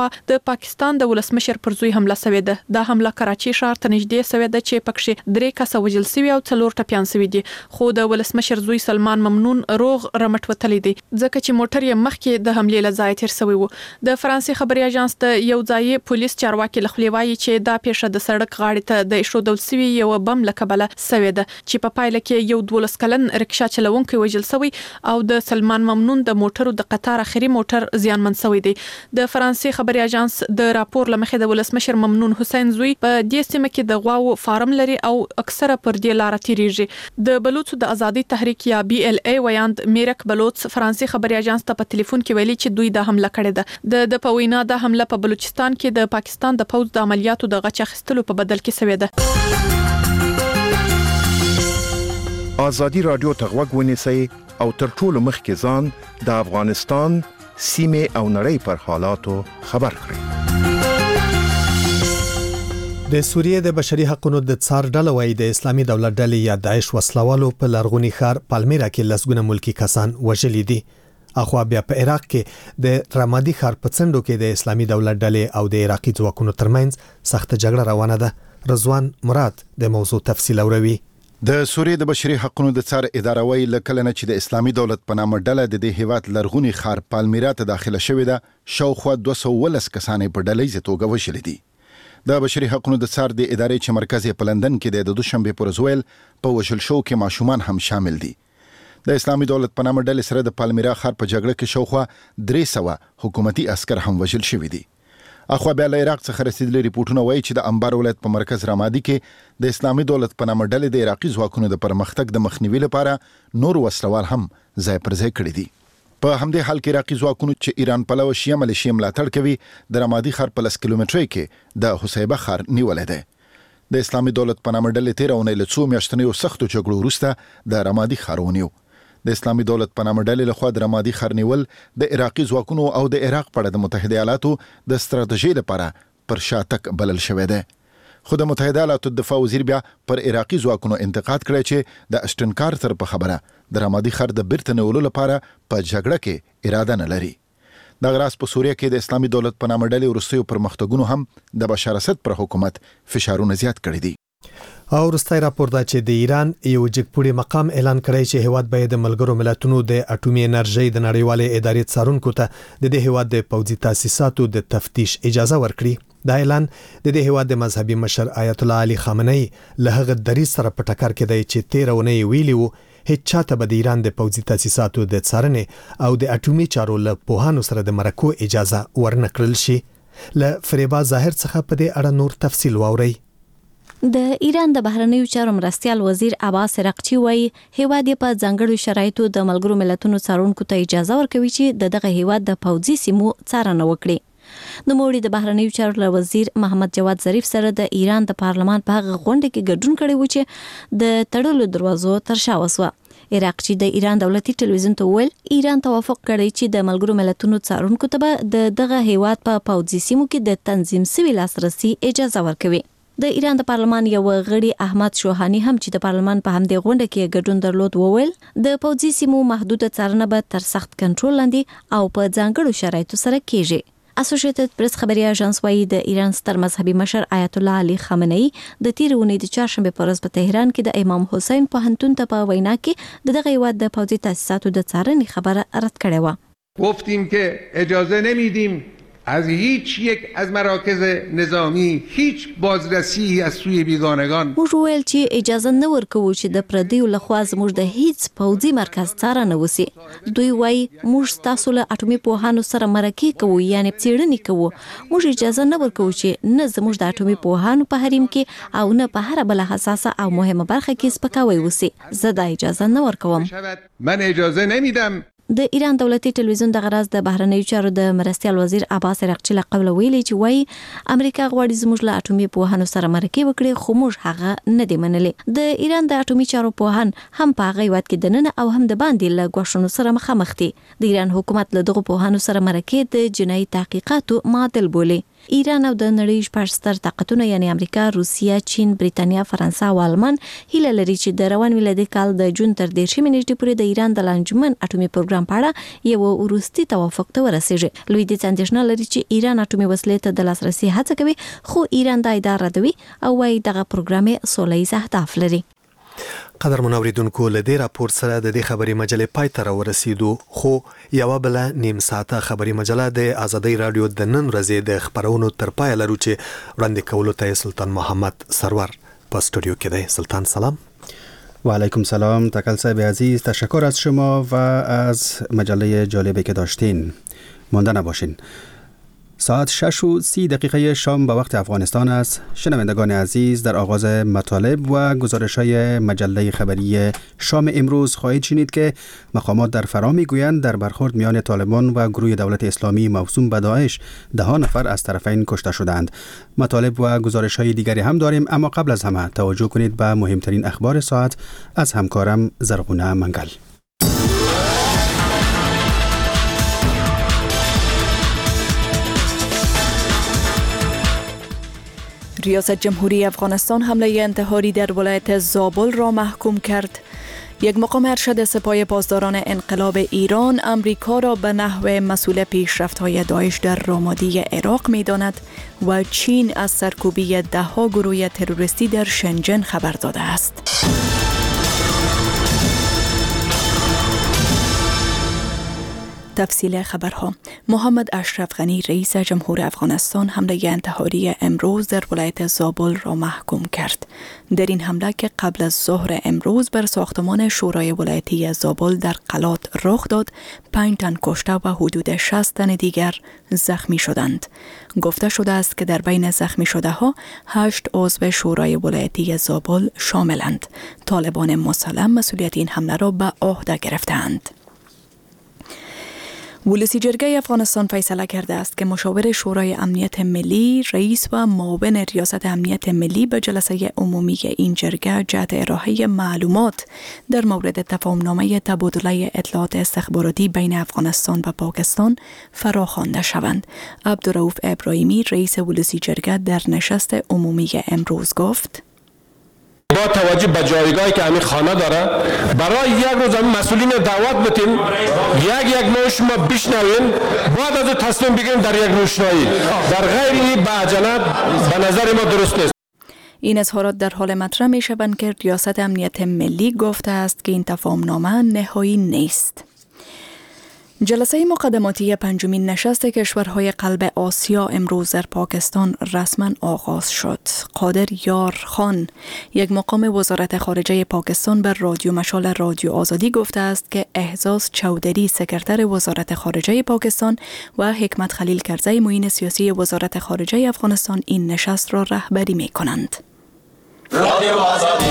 لخوا د پاکستان د ولسمشر پر زوی حمله شوې ده. دا حمله کراچي ښار ته نږدې شوې ده چې پکې درې کسه وژل شوي او څلور ټپيان شوي دي. خو د ولسمشر زوی سلمان ممنون روغ رمټ وتلی دی ځکه چې موټر یې مخکې د حملې لځای تیر شوی وو. د فرانسې خبري اژانس د یو ځای پولیس چارواکي لخوا وایي چې دا پیښه د سړک غاړې ته د ایښودل شوی یو بم لکبله شوې ده چې په پایله کې یو دولس کلن رکشا چلونکي وژل شوی او د سلمان ممنون د موټرو د قطار اخري موټر زیانمن شوی دی. د فرانسې خبري اژانس د راپور لمخې د ولسمشر ممنون حسین زوی په دې سیمه کې د غواو فارم لري او اکثره پر دې لار تیریږي. د بلوچ د ازادي تحریک یا بي ال اي ویاند میرک بلوچ فرانسې خبري اژانس ته په ټلیفون کې ویلي چې دوی د حمله کړې ده. د په وینا د حمله په بلوچستان کې د پاکستان د پوځ د عملیاتو د غچ اخیستلو په بدل کې شوې ده. ازادي رادیو ته غوږ ونیسئ او تر ټولو مخکې ځان د افغانستان سیمه او نړۍ پر حالاتو خبر کړئ. د سوریې د بشري حقوقو د څار ډله وایي د اسلامي دولت ډلې یا داعش وسلوالو په لرغوني ښار پالمیرا کې لسګونه ملکی کسان وژلي دي. اخوا بیا په عراق کې د رمادي ښار په څنډو کې د اسلامي دولت ډلې او د عراقي ځواکونو ترمنځ سخت جګړه روانه ده. رضوان مراد د موضوع تفصیل اوروي. د سوریې د بشري حقوقو د څار اداره وایي لکه نه چې د اسلامي دولت په نامه ډله د دې هیواد لرغوني ښار پالمیرا ته داخله شوې ده شاوخوا دوه سوه ولس کسان په ډلهیزه توګه وژلي دي. د بشري حقوقو د څار د ادارې چې مرکز یې په لندن کې دی د دوشنبه پر ورځ ویل په وژل شو کې ماشومان هم شامل دي. د اسلامي دولت په نامه ډلې سره د پالمیرا ښار په جګړه کې شاوخوا درې سوه حکومتي عسكر هم وژل شوي دي. اخوا بیا له عراق څخه رسیدلي ریپورتونه وایي چې د انبار ولایت په مرکز رمادي کې د اسلامي دولت په نامه ډلې د عراقي ځواکونو د پرمختګ د مخنیوي لپاره نور وسلوال هم ځای پر ځای کړي دي. په همدې حال کې عراقي ځواکونو چې ایران پلوه شیعه ملیشې ملاتړ کوي د رمادي ښار په لس کیلومترۍ کې د حسیبه ښار نیولی دی. د اسلامي دولت په نامه ډلې تېره اونۍ له څو میاشتنیو سختو جګړو وروسته د رمادي ښار ونیو. د اسلامي دولت په نامه ډلې لخوا د رمادي ښار نیول د عراقي ځواکونو او د عراق په اړه د متحده ایالاتو د ستراتیژۍ لپاره پر شاتګ بلل شوی دی. خو د متحده ایالاتو دفاع وزیر بیا پر عراقي ځواکونو انتقاد کړی چې د اشټن کارتر په خبره د رمادي ښار د بیرته نیولو لپاره په جګړه کې اراده نه لري. دغه راز په سوریه کې د اسلامي دولت په نامه ډلې وروستیو پرمختګونو هم د بشار اسد پر حکومت فشارونه زیات کړي دي. او وروستی راپور دا چې د ایران یو جګپوړي مقام اعلان کړی چې هیواد باید د ملګرو ملتونو د اټومي انرژي د نړیوالې ادارې څارونکو ته د دې هیواد د پوځي تاسیساتو د تفتیش اجازه ورکړي. دا اعلان د دې هیواد د مذهبي مشر آیت الله علي خامنئي له هغه دریځ سره په ټکر کې دی چې تېره اونۍ ویلي وو هیڅ چاته به د ایران د پوځي تاسیساتو د څارنې او د اټومي چارو له پوهانو سره د مرکو اجازه ورنکړل شي. له فریبا ظاهر څخه په دې اړه نور تفصیل واورئ. د ایران د بهرنیو چارو مرستیال وزیر عباس رقچی وایي هیواد په ځانګړو شرایطو د ملګرو ملتونو څارونکو ته اجازه ورکوي چې د دغه هیواد د پوځي سیمو څارنه وکړي. د موړي د بهرنیو چارو وزیر محمد جواد ظریف سره د ایران د پارلمان په هغه غونډه کې ګډون کړی و چې د تړلو دروازو تر شا وسوه. عراقچی د ایران دولتي ټلویزیون ته ویل ایران توافق کړی چې د ملګرو ملتونو څارونکو ته به د دغه هیواد په پوځي سیمو کې د تنظیم سوي لاسرسي اجازه ورکوي. د ایران د پارلمان یو غړي احمد شوهانی هم چې د پارلمان په همدې غونډه کې ګډون درلود وویل د پوځي سیمو محدوده څارنه به تر سخت کنټرول لاندې او په ځانګړو شرایطو سره کیږي. اسوسییټډ پریس خبري اژانس وايي د ایران ستر مذهبي مشر آیت الله علي خامنئي د تیر اونۍ د چهارشنبه په ورځ په تهران کې د امام حسین پوهنتون ته په وینا کې د دغه هیواد د پوځي تاسیساتو د څارنې خبره رد کړې و. گفتیم که اجازه نمیدیم از هیچ یک از مراکز نظامی هیچ بازرسی از سوی بیگانگان. موږ ویل چې اجازه نه ورکوو چې د پردیو لخوا زموږ د هیڅ پوځي مرکز څارنه وسی. دوی وایي موږ تاسو له اټومي پوهانو سره مرکه کوو یعنی څېړنې کوو. موږ اجازه نه ورکوو چې نه زموږ د اټومي پوهانو په حریم کې او نه په هر بل حساسه او مهمه برخه کې سپکاوی وسی. زه دا اجازه نه ورکوم. من اجازه نمیدم. د ایران دولتي ټلویزیون د غراز د بهرنیو چارو د مرستیال وزیر عباس رقچی له قبل ویلي چې وایي امریکا غواړي زموږ له اټومي پوهانو سره مرکه وکړي خو موږ هغه نه دی منلي. د ایران د اټومي چارو پوهان هم په هغه هیواد کې دننه او هم د باندې له ګواښونو سره مخامخ دي. د ایران حکومت له دغو پوهانو سره مرکه د جنایي تحقیقاتو معادل بولي. ایران او د نړۍ شپږ ستر طاقتونه یعنی امریکا، روسیه، چین، بریتانیا، فرانسه او آلمان هیله لري چې د روان میلادي کال د جون تر دیرشمې نیټې پورې د ایران د لانجمن اټومي پروګرام په اړه یو وروستي توافق ته ورسیږي. لویدیځ اندېښنه لري چې ایران اټومي وسلې ته د لاسرسي هڅه کوي، خو ایران دا ادعا ردوي او وايي دغه پروګرام یې سوله ییز اهداف لري. قدر منوریدونکو له دې راپور سره د دې خبري مجلې پای ته ورسېدو، خو یو بل نیم ساعته خبري مجله د آزادۍ رادیو د نن ورځې د خبرونو تر پای لرو چې وړاندې کولو ته سلطان محمد سرور په استودیو کې دی. سلطان سلام. و علیکم سلام تکل صاحب عزیز، تشکر از شما و از مجله جالبی که داشتین. مانده نباشین. ساعت شش و سی دقیقه شام به وقت افغانستان است. شنوندگان عزیز، در آغاز مطالب و گزارش‌های مجله خبری شام امروز خواهید شنید که مقامات در فرا می‌گویند در برخورد میان طالبان و گروه دولت اسلامی موسوم به داعش ده نفر از طرفین کشته شدند. مطالب و گزارش‌های دیگری هم داریم، اما قبل از همه توجه کنید به مهمترین اخبار ساعت از همکارم زرغونه منگل. ریاست جمهوری افغانستان حمله انتحاری در ولایت زابل را محکوم کرد. یک مقام ارشد سپاه پاسداران انقلاب ایران امریکا را به نحو مسئول پیشرفت‌های داعش در رامادی عراق می‌داند و چین از سرکوبی ده‌ها گروه تروریستی در شنجن خبر داده است. تفصیل خبرها. محمد اشرف غنی رئیس جمهور افغانستان حمله انتحاری امروز در ولایت زابل را محکوم کرد. در این حمله که قبل از ظهر امروز بر ساختمان شورای ولایتی زابل در قلات رخ داد، پنج تن کشته و حدود شصت تن دیگر زخمی شدند. گفته شده است که در بین زخمی شده ها هشت عضو شورای ولایتی زابل شاملند. طالبان مسلم مسئولیت این حمله را به عهده گرفتند. ولسی جرگه افغانستان فیصله کرده است که مشاور شورای امنیت ملی، رئیس و معاون ریاست امنیت ملی به جلسه عمومی این جرگه جهت ارائه معلومات در مورد تفاهمنامه تبادله اطلاعات استخباراتی بین افغانستان و پاکستان فراخوانده شوند. عبدالرؤوف ابراهیمی رئیس ولسی جرگه در نشست عمومی امروز گفت: با توجه به جایگاهی که همین خانه داره، برای یک روز همین مسئولین دعوت بتیم، یک یک نوش ما بشنویم، بعد از تصمیم بگیریم در یک روشنایی. در غیر این به عجلت به نظر ما درست نیست. این اظهارات در حال مطرح می شوند که ریاست امنیت ملی گفته است که این تفاهمنامه نهایی نیست. جلسه مقدماتی پنجمین نشست کشورهای قلب آسیا امروز در پاکستان رسما آغاز شد. قادر یار خان، یک مقام وزارت خارجه پاکستان، بر رادیو مشال رادیو آزادی گفته است که اعزاز چودری سکرتر وزارت خارجه پاکستان و حکمت خلیل کرزی معین سیاسی وزارت خارجه افغانستان این نشست را رهبری می کنند. رادیو آزادی.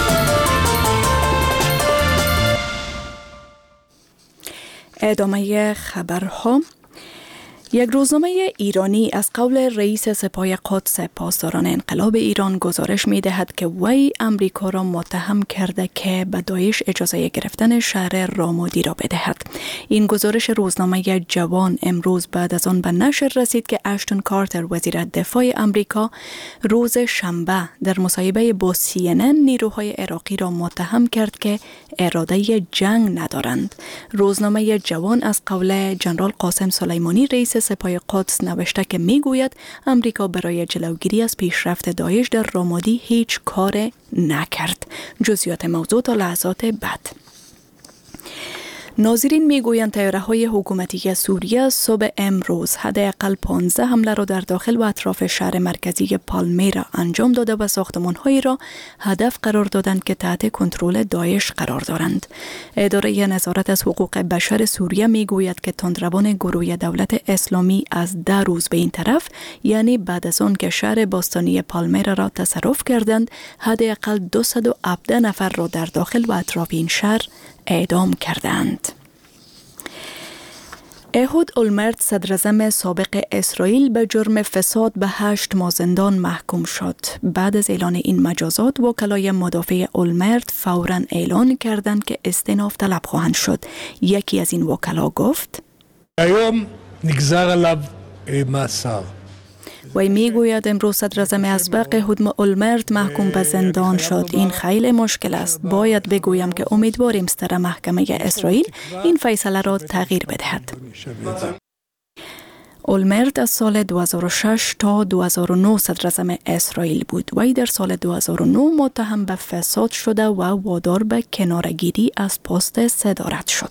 ادامه خبرها. یک روزنامه ایرانی از قول رئیس سپاه قدس پاسداران انقلاب ایران گزارش می دهد که وی امریکا را متهم کرده که به داعش اجازه گرفتن شهر رامادی را بدهد. این گزارش روزنامه جوان امروز بعد از آن به نشر رسید که اشتون کارتر وزیر دفاع امریکا روز شنبه در مصاحبه با سی ان ان نیروهای عراقی را متهم کرد که اراده جنگ ندارند. روزنامه جوان از قول جنرال قاسم سلیمانی رئیس سپاه قدس نوشته که میگوید امریکا برای جلوگیری از پیشرفت داعش در رامادی هیچ کار نکرد. جزئیات موضوع تا لحظات بعد. ناظرین میگویند طیاره‌های حکومتی سوریه صبح امروز حداقل پانزده حمله را در داخل و اطراف شهر مرکزی پالمیرا انجام داده و ساختمان‌هایی را هدف قرار دادند که تحت کنترل داعش قرار دارند. اداره نظارت از حقوق بشر سوریه میگوید که تندروان گروه دولت اسلامی از ده روز به این طرف، یعنی بعد از آن که شهر باستانی پالمیرا را تصرف کردند، حداقل دویست و هفده نفر را در داخل و اطراف این شهر اعدام کردند. احود اولمرت صدراعظم سابق اسرائیل به جرم فساد به هشت ماه زندان محکوم شد. بعد از اعلان این مجازات، وکلای مدافع اولمرت فوراً اعلان کردند که استئناف طلب خواهند شد. یکی از این وکلا گفت: وی میگوید امروز صدر اعظم اسبق هودم اولمرت محکوم به زندان شد. این خیلی مشکل است. باید بگویم که امیدواریم ستر محکمه اسرائیل این فیصله را تغییر بدهد. اولمرت از سال دو هزار و شش تا دو هزار و نه صدر اعظم اسرائیل بود. وی در سال دو هزار و نه متهم به فساد شده و وادار به کناره‌گیری از پست صدارت شد.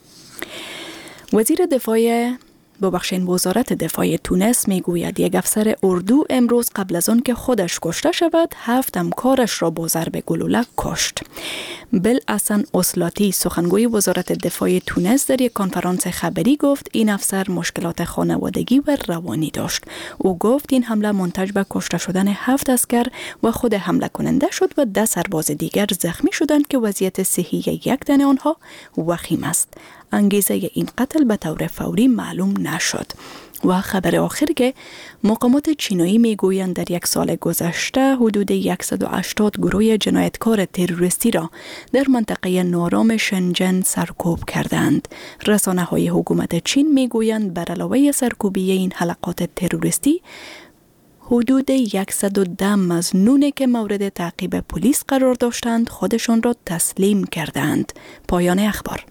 وزیر دفاع ببخشید وزارت دفاع تونس میگوید یک افسر اردو امروز قبل از آن که خودش کشته شود هفت همکارش را با ضرب گلوله کشت. بالحسن اسلاتی سخنگوی وزارت دفاع تونس در یک کنفرانس خبری گفت این افسر مشکلات خانوادگی و روانی داشت. او گفت این حمله منتج به کشته شدن هفت عسکر و خود حمله کننده شد و ده سرباز دیگر زخمی شدند که وضعیت صحی یک تن آنها وخیم است. انگیزه این قتل به طور فوری معلوم نشد. و خبر آخر که مقامات چینایی میگویند در یک سال گذشته حدود صد و هشتاد گروه جنایتکار تروریستی را در منطقه نارام شنجن سرکوب کردند. رسانه های حکومت چین میگویند بر علاوه سرکوبی این حلقات تروریستی حدود صد و ده مظنون که مورد تعقیب پلیس قرار داشتند خودشان را تسلیم کردند. پایان اخبار.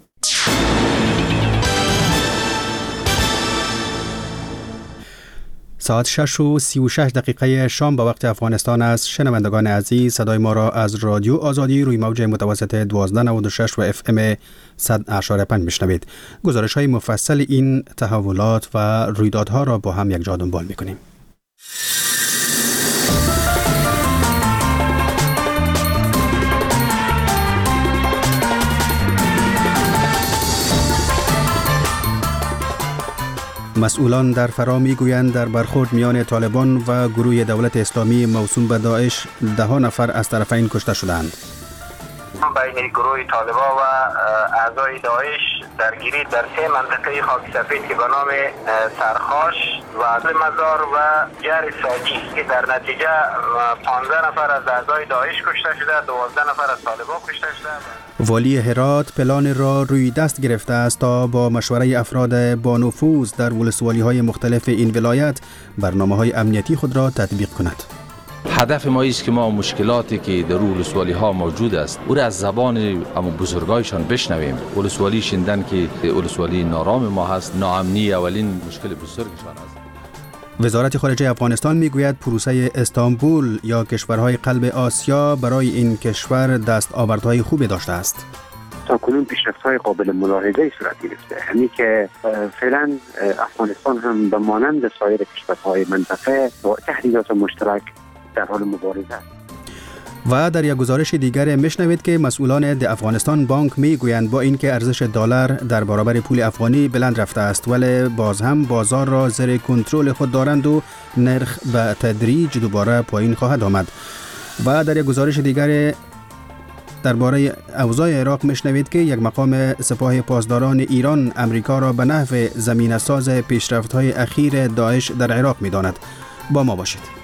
ساعت شش و سی و شش دقیقه شام به وقت افغانستان است. شنوندگان عزیز صدای ما را از رادیو آزادی روی موج متوسط دوازده نود و شش و اف ام صد و پنج میشنوید. گزارش های مفصل این تحولات و رویدادها را با هم یک جا دنبال میکنیم. مسئولان در فرا میگویند در برخورد میان طالبان و گروه دولت اسلامی موسوم به داعش ده نفر از طرفین کشته شدند. بین گروه طالبان و اعضای داعش درگیری در سه منطقه خاک سفید که به نام سرخاش و مزار و جر ساجی که در نتیجه پانزده نفر از اعضای داعش کشته شده، دوازده نفر از طالبان کشته شده. والی هرات پلان را روی دست گرفته است تا با مشوره افراد با نفوذ در ولسوالی‌های مختلف این ولایت برنامه‌های امنیتی خود را تطبیق کند. هدف ما است که ما مشکلاتی که در ولسوالی ها موجود است او را از زبان اما بزرگایشان بشنویم. ولسوالی شیندن که ولسوالی نارام ما هست، ناامنی اولین مشکل بزرگشان است. وزارت خارجه افغانستان میگوید پروسه استانبول یا کشورهای قلب آسیا برای این کشور دستاوردهای خوبی داشته است. تاکنون پیشرفت‌های قابل ملاحظه‌ای صورت گرفته، همین که فعلا افغانستان هم به مانند سایر کشورهای منطقه با تهدیدات مشترک در حال مبارزه است. و در یک گزارش دیگر میشنوید که مسئولان د افغانستان بانک میگویند با اینکه ارزش دلار در برابر پول افغانی بلند رفته است ولی باز هم بازار را زیر کنترل خود دارند و نرخ به تدریج دوباره پایین خواهد آمد. و در یک گزارش دیگر درباره اوضاع عراق میشنوید که یک مقام سپاه پاسداران ایران امریکا را به نحو زمینه‌ساز پیشرفت‌های اخیر داعش در عراق می‌داند. با ما باشید.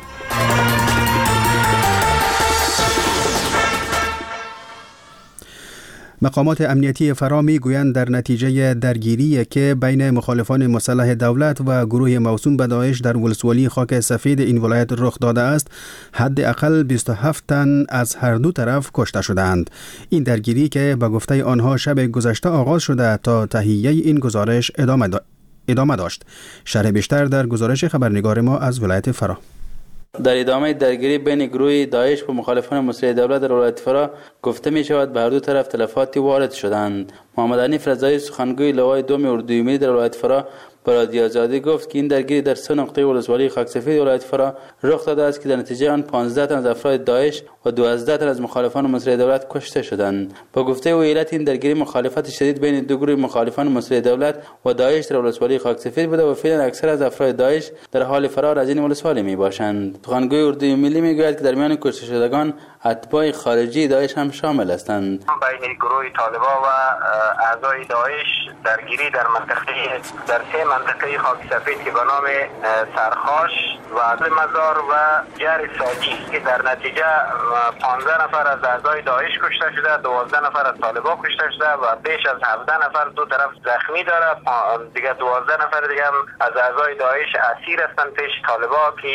مقامات امنیتی فرا میگویند در نتیجه درگیری که بین مخالفان مسلح دولت و گروه موسوم به داعش در ولسوالی خاک سفید این ولایت رخ داده است، حداقل بیست و هفت تن از هر دو طرف کشته شدند. این درگیری که به گفته آنها شب گذشته آغاز شده تا تهیه این گزارش ادامه, دا... ادامه داشت. شرح بیشتر در گزارش خبرنگار ما از ولایت فرا. در ادامه درگیری بین گروه داعش و مخالفان مسلح دولت در ولایت فرا گفته می شود به هر دو طرف تلفاتی وارد شدند. محمد حنیف رضایی سخنگوی لوای دوم اردوی ملی در ولایت فرا به رادیو آزادی گفت که این درگیری در سه نقطه ولسوالی خاک سفید ولایت فرا رخ داده است که در نتیجه آن پانزده تن از افراد داعش و دوازده تن از مخالفان مسلح دولت کشته شدند. با گفته او علت این درگیری مخالفت شدید بین دو گروه مخالفان مسلح دولت و داعش در ولسوالی خاک سفید بوده و فعلا اکثر از افراد داعش در حال فرار از این ولسوالی می باشند. سخنگوی اردوی ملی میگوید که در میان کشته شدگان اتباع خارجی داعش هم شامل هستند. بین گروه طالبان و اعضای داعش درگیری در منطقه در سه منطقه خاک سفید که به نام سرخاش و مزار و جر ساجی که در نتیجه پانزده نفر از اعضای داعش کشته شده، دوازده نفر از طالبان کشته شده و بیش از هفده نفر دو طرف زخمی داره. دیگه دوازده نفر دیگه هم از اعضای داعش اسیر هستن پیش طالبان که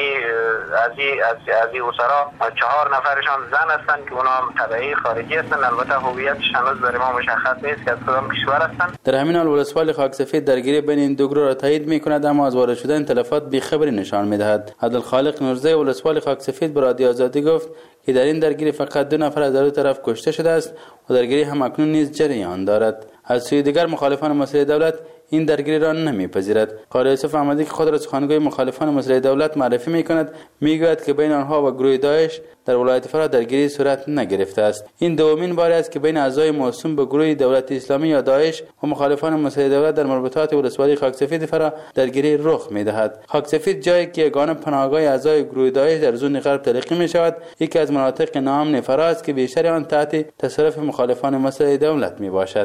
از از از اسرا چهار نفرشان زن هستن که اونا هم تبعی خارجی هستن. البته هویتش هنوز برای ما مشخص نیست که از کدام کشور هستن. در همین حال ولسوالی خاکسفید درگیری بین این دو گروه را تایید می‌کند، اما از وارد شدن تلفات بی‌خبری نشان می‌دهد. عبدالخالق نورزی ولسوالی خاکسفید به رادیو آزادی گفت که در این درگیری فقط دو نفر از دو طرف کشته شده است و درگیری هم اکنون نیز جریان دارد. از سوی دیگر مخالفان مسلح دولت این درگیری را نمیپذیرد. قاری یوسف احمدی که خود را سخنگوی مخالفان مسلح دولت معرفی میکند، میگوید که بین آنها و گروه داعش در ولایت فرا درگیری صورت نگرفته است. این دومین بار است که بین اعضای موسوم به گروه دولت اسلامی یا داعش و مخالفان مسلح دولت در مربوطات ولسوالی خاکسفید فرا درگیری رخ میدهد. خاکسفید جایی که یگانه پناهگاه اعضای گروه داعش در زون غرب تلقی می شود، یکی از مناطق ناامن فرا است که بیشتر آن تحت تصرف مخالفان مسلح دولت می باشد.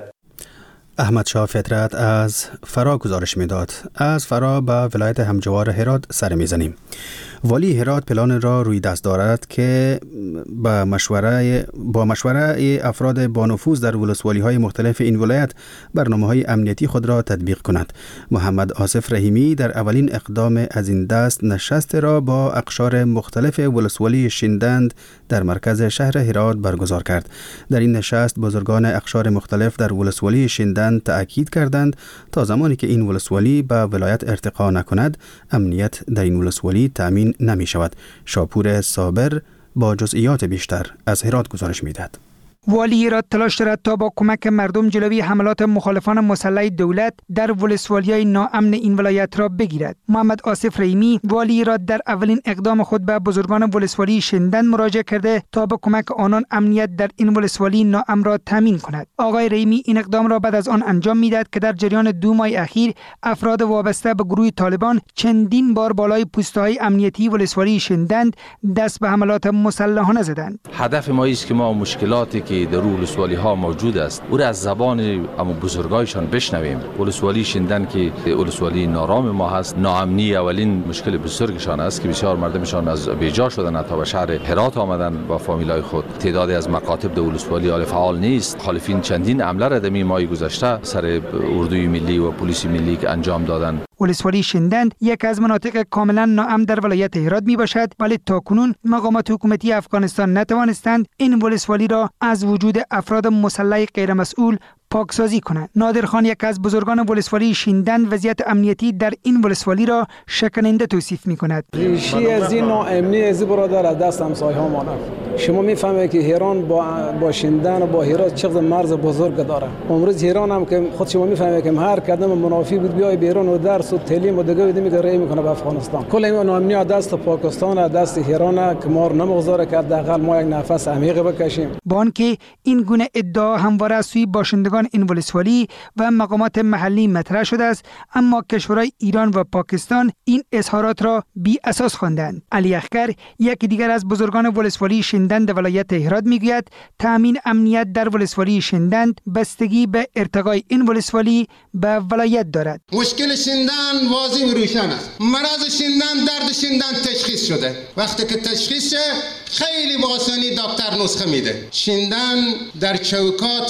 احمد شاه فطرت از فرا گزارش میداد. از فرا به ولایت همجوار هرات سر میزنیم. والی هرات پلان را روی دست دارد که با مشوره با مشوره افراد با نفوذ در ولسوالی های مختلف این ولایت برنامه های امنیتی خود را تطبیق کند. محمد آصف رحیمی در اولین اقدام از این دست نشست را با اقشار مختلف ولسوالی شیندند در مرکز شهر هرات برگزار کرد. در این نشست بزرگان اقشار مختلف در ولسوالی شیندند تأکید کردند تا زمانی که این ولسوالی به ولایت ارتقا نکند، امنیت در این ولسوالی تامین نمی شود. شاپور صابر با جزئیات بیشتر از هرات گزارش می دهد. والی هرات تلاش دارد تا با کمک مردم جلوی حملات مخالفان مسلح دولت در ولسوالی‌های ناامن این ولایت را بگیرد. محمد آصف رحیمی والی هرات در اولین اقدام خود به بزرگان ولسوالی شیندند مراجعه کرده تا با کمک آنان امنیت در این ولسوالی ناامن را تامین کند. آقای رحیمی این اقدام را بعد از آن انجام میداد که در جریان دو ماه اخیر افراد وابسته به گروه طالبان چندین بار بالای پوسته‌های امنیتی ولسوالی شیندند دست به حملات مسلحانه زدند. هدف ما است که ما مشکلاتی که در ولسوالی ها موجود است او را از زبان اما بزرگایشان بشنویم. ولسوالی شیندن که ولسوالی نارام ما هست، ناامنی اولین مشکل بزرگشان است که بسیار مردمشان از بیجا شدن تا به شهر هرات آمدن با فامیلای خود. تعدادی از مکاتب در ولسوالی حال فعال نیست. مخالفین چندین حمله را در ماه گذشته سر اردوی ملی و پلیس ملی که انجام دادند. ولسوالی شیندند یک از مناطق کاملا ناامن در ولایت هرات می باشد، ولی تاکنون مقامات حکومتی افغانستان نتوانستند این ولسوالی را از وجود افراد مسلح غیر مسئول پاکسازی کنند. نادرخان یک از بزرگان ولسوالی شیندند وضعیت امنیتی در این ولسوالی را شکننده توصیف می کند. ریشه از این ناامنی از برادر از دست همسایه ها مانند شما میفهمید که هران با با شیندن و با هرات چقدر مرز بزرگ داره. امروز هران هم که خود شما میفهمید که هر قدم منافی بود بیای بیرون و درس و تعلیم و دیگه بدیم که رای میکنه به افغانستان. کل این ناامنی از دست پاکستان از دست هران که ما نمیگذاره که حداقل ما یک نفس عمیق بکشیم. با آنکه این گونه ادعا همواره از سوی باشندگان این ولسوالی و مقامات محلی مطرح شده است، اما کشورهای ایران و پاکستان این اظهارات را بی اساس خواندند. علی اخگر یکی دیگر از بزرگان ولسوالی شیندند ولایت هرات میگوید تامین امنیت در ولسوالی شیندند بستگی به ارتقای این ولسوالی به ولایت دارد. مشکل شیندن واضح و روشن است. مرض شیندن، درد شیندن تشخیص شده. وقتی که تشخیص شه خیلی با آسانی دکتر نسخه میده. شیندن در چوکات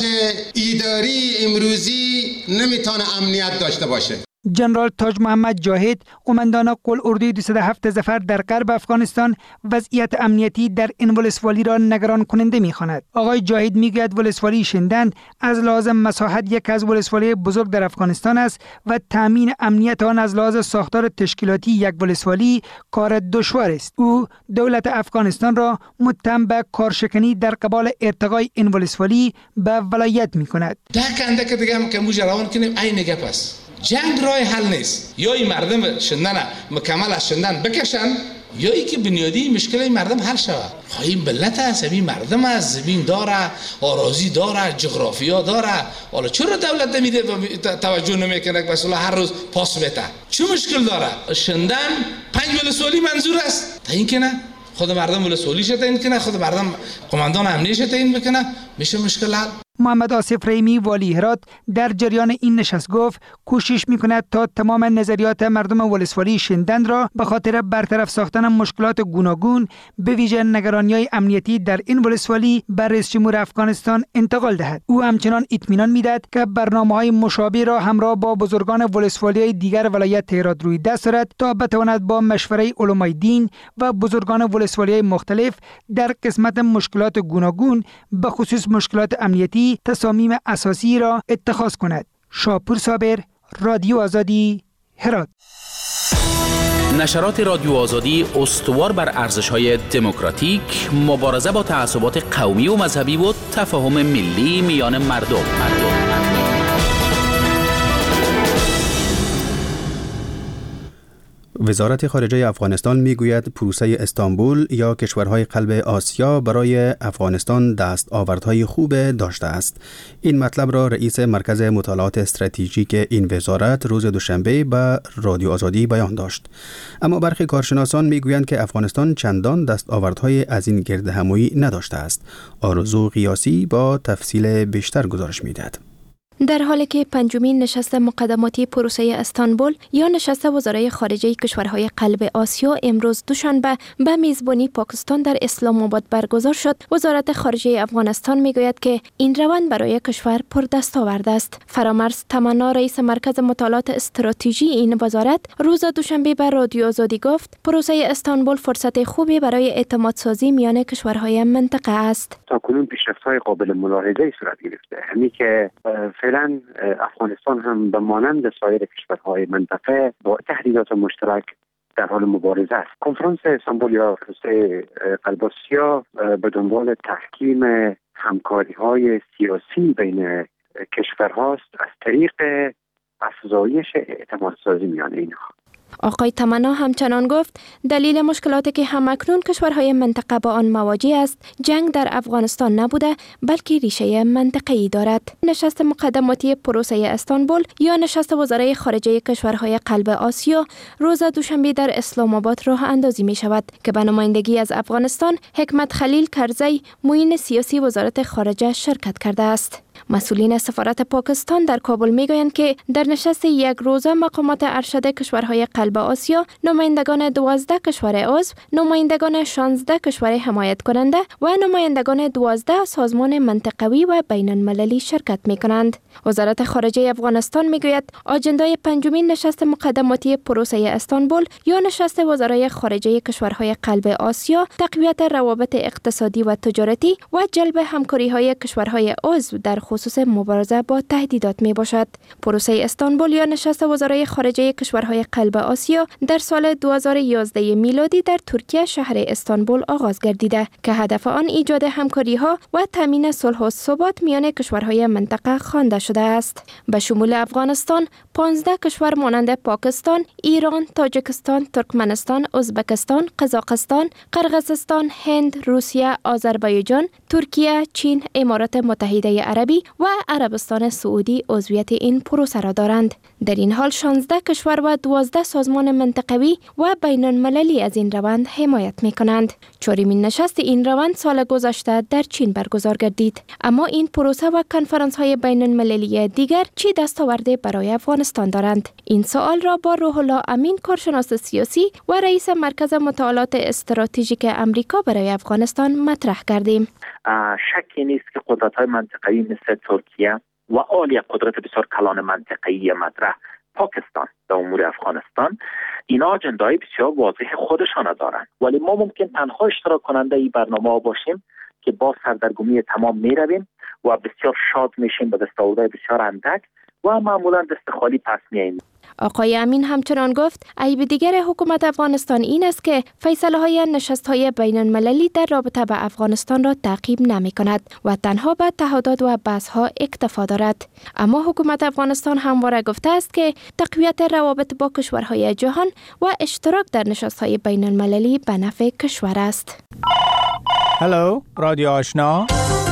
اداری امروزی نمیتونه امنیت داشته باشه. جنرال تاج محمد جاهد قماندان قل اردوی دویست و هفت ظفر در غرب افغانستان وضعیت امنیتی در این ولسوالی را نگران کننده می‌خواند. آقای جاهد میگوید ولسوالی شیندند از لحاظ مساحت یک از ولسوالی بزرگ در افغانستان است و تامین امنیت آن از لحاظ ساختار تشکیلاتی یک ولسوالی کار دشوار است. او دولت افغانستان را متهم به کارشکنی در قبال ارتقای این ولسوالی به ولایت می‌کند. دکنده که دیگه هم که مجرمان کنیم عین گپ است. جنگ راه حل نیست. یا این مردم شندن مکمل از شندن بکشن یا ای که بنیادی مشکل این مردم حل شود. خواهیم بلت است، این مردم است، زمین داره، آراضی داره، جغرافیا داره. حالا چرا دولت نمیده توجه نمیکنه که مثلا هر روز پاس بده؟ چه مشکل داره؟ شندن پنج ولسوالی منظور است. تا این که نه خود مردم ولسوالیش تعیین کنه، خود مردم قماندان امنیش تعیین بکنه، میشه مشکل حل. محمد آصف رحیمی والی هرات در جریان این نشست گفت کوشش می‌کند تا تمام نظریات مردم ولسوالی شندن را به خاطر برطرف ساختن مشکلات گوناگون به ویژه نگرانی‌های امنیتی در این ولسوالی بر رئیس جمهور افغانستان انتقال دهد. او همچنان اطمینان می‌دهد که برنامه‌های مشابه را همراه با بزرگان ولسوالی دیگر ولایت هرات روی دست دارد تا بتواند با مشوره علمای دین و بزرگان ولسوالی مختلف در قسمت مشکلات گوناگون به خصوص مشکلات امنیتی تصامیم اساسی را اتخاذ کند. شاپور صابر، رادیو آزادی، هرات. نشرات رادیو آزادی استوار بر ارزش‌های دموکراتیک، مبارزه با تعصبات قومی و مذهبی و تفاهم ملی میان مردم. مردم. وزارت خارجه افغانستان میگوید پروسه استانبول یا کشورهای قلب آسیا برای افغانستان دستاوردهای خوب داشته است. این مطلب را رئیس مرکز مطالعات استراتژیک این وزارت روز دوشنبه به رادیو آزادی بیان داشت. اما برخی کارشناسان میگویند که افغانستان چندان دستاوردهای از این گردهمایی نداشته است. آرزو قیاسی با تفصیل بیشتر گزارش میدهد. در حالی که پنجمین نشست مقدماتی پروسه استانبول یا نشست وزرای خارجه کشورهای قلب آسیا امروز دوشنبه به میزبانی پاکستان در اسلام آباد برگزار شد، وزارت خارجه افغانستان میگوید که این روند برای کشور پردستاورد است. فرامرز تمنا رئیس مرکز مطالعات استراتژی این وزارت روز دوشنبه به رادیو آزادی گفت پروسه استانبول فرصت خوبی برای اعتماد سازی میان کشورهای منطقه است. تاکنون پیشرفت‌های قابل ملاحظه‌ای صورت گرفته، همین که فعلا افغانستان هم به مانند سایر کشورهای منطقه با تهدیدات مشترک در حال مبارزه است. کنفرانس استانبول یا پروسه قلب آسیا به دنبال تحکیم همکاری‌های سیاسی بین کشورهاست از طریق افزایش اعتماد سازی میان اینها. آقای تمنا همچنان گفت دلیل مشکلاتی که همکنون کشورهای منطقه با آن مواجه است جنگ در افغانستان نبوده بلکه ریشه منطقه‌ای دارد. نشست مقدماتی پروسه استانبول یا نشست وزرای خارجه کشورهای قلب آسیا روز دوشنبه در اسلام آباد راه اندازی می شود که به نمایندگی از افغانستان حکمت خلیل کرزی معین سیاسی وزارت خارجه شرکت کرده است. مسئولین سفارت پاکستان در کابل میگویند که در نشست یک روزه مقامات ارشد کشورهای قلب آسیا، نمایندگان دوازده کشور عضو، نمایندگان شانزده کشور حمایت کننده و نمایندگان دوازده سازمان منطقوی و بین المللی شرکت می کنند. وزارت خارجه افغانستان میگوید آجندای پنجمین نشست مقدماتی پروسه استانبول یا نشست وزرای خارجه کشورهای قلب آسیا تقویت روابط اقتصادی و تجارتی و جلب همکاری‌های کشورهای عضو در خصوص مبارزه با تهدیدات می باشد. پروسه استانبول یا نشست وزرای خارجه کشورهای قلب آسیا در سال دو هزار و یازده میلادی در ترکیه شهر استانبول آغاز گردیده که هدف آن ایجاد همکاری‌ها و تامین صلح و ثبات میان کشورهای منطقه خوانده شده است. به شمول افغانستان، پانزده کشور مانند پاکستان، ایران، تاجیکستان، ترکمنستان، ازبکستان، قزاقستان، قرقیزستان، هند، روسیه، آذربایجان، ترکیه، چین، امارات متحده عربی و عربستان سعودی عضویت این پروسه را دارند. در این حال شانزده کشور و دوازده سازمان منطقوی و بین المللی از این روند حمایت می کنند. چهارمین نشست این روند سال گذشته در چین برگزار گردید. اما این پروسه و کنفرانس های بین المللی دیگر چی دستاوردی برای افغانستان دارند؟ این سوال را با روح الله امین، کارشناس سیاسی و رئیس مرکز مطالعات استراتژیک امریکا برای افغانستان مطرح کردیم. شکی نیست که قدرت‌های منطقه‌ای مثل ترکیه و عالی قدرت بسیار کلان منطقه‌ای مطرح پاکستان در امور افغانستان اینا اجندای بسیار واضح خودشان دارند، ولی ما ممکن تنها اشتراک کننده این برنامه باشیم که با سردرگمی تمام می رویم و بسیار شاد میشیم به دستاوردهای بسیار اندک و معمولا دست خالی پس میاییم. آقای امین همچنان گفت عیب دیگر حکومت افغانستان این است که فیصله های نشست های بین المللی در رابطه به افغانستان را تعقیب نمی کند و تنها به تعهدات و بحث ها اکتفا دارد. اما حکومت افغانستان همواره گفته است که تقویت روابط با کشورهای جهان و اشتراک در نشست های بین المللی به نفع کشور است. هلو، رادیو آشنا.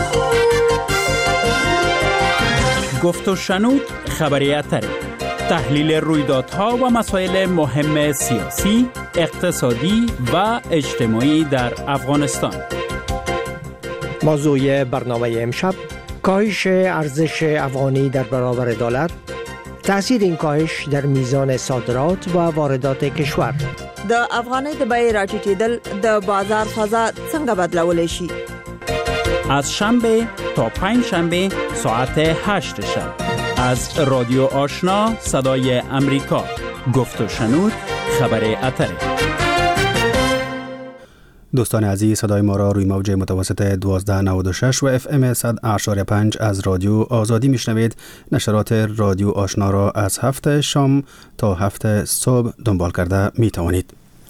گفت و شنود خبریاتره. تحلیل رویدادها و مسائل مهم سیاسی، اقتصادی و اجتماعی در افغانستان. موضوع برنامه امشب کاهش ارزش افغانی در برابر دلار، تأثیر این کاهش در میزان صادرات و واردات کشور. د افغانۍ د بیې راټیټېدل د بازار فضا څنګه بدلولی شي؟ از شنبه تا پنج شنبه ساعت هشت شب از رادیو آشنا صدای امریکا. گفت و شنود خبر اتره. دوستان عزیز، صدای ما را روی موج متوسط دوازده نود و شش و اف ام صد و هشت و پنج از رادیو آزادی میشنوید. نشرات رادیو آشنا را از هفت شام تا هفت صبح دنبال کرده می توانید.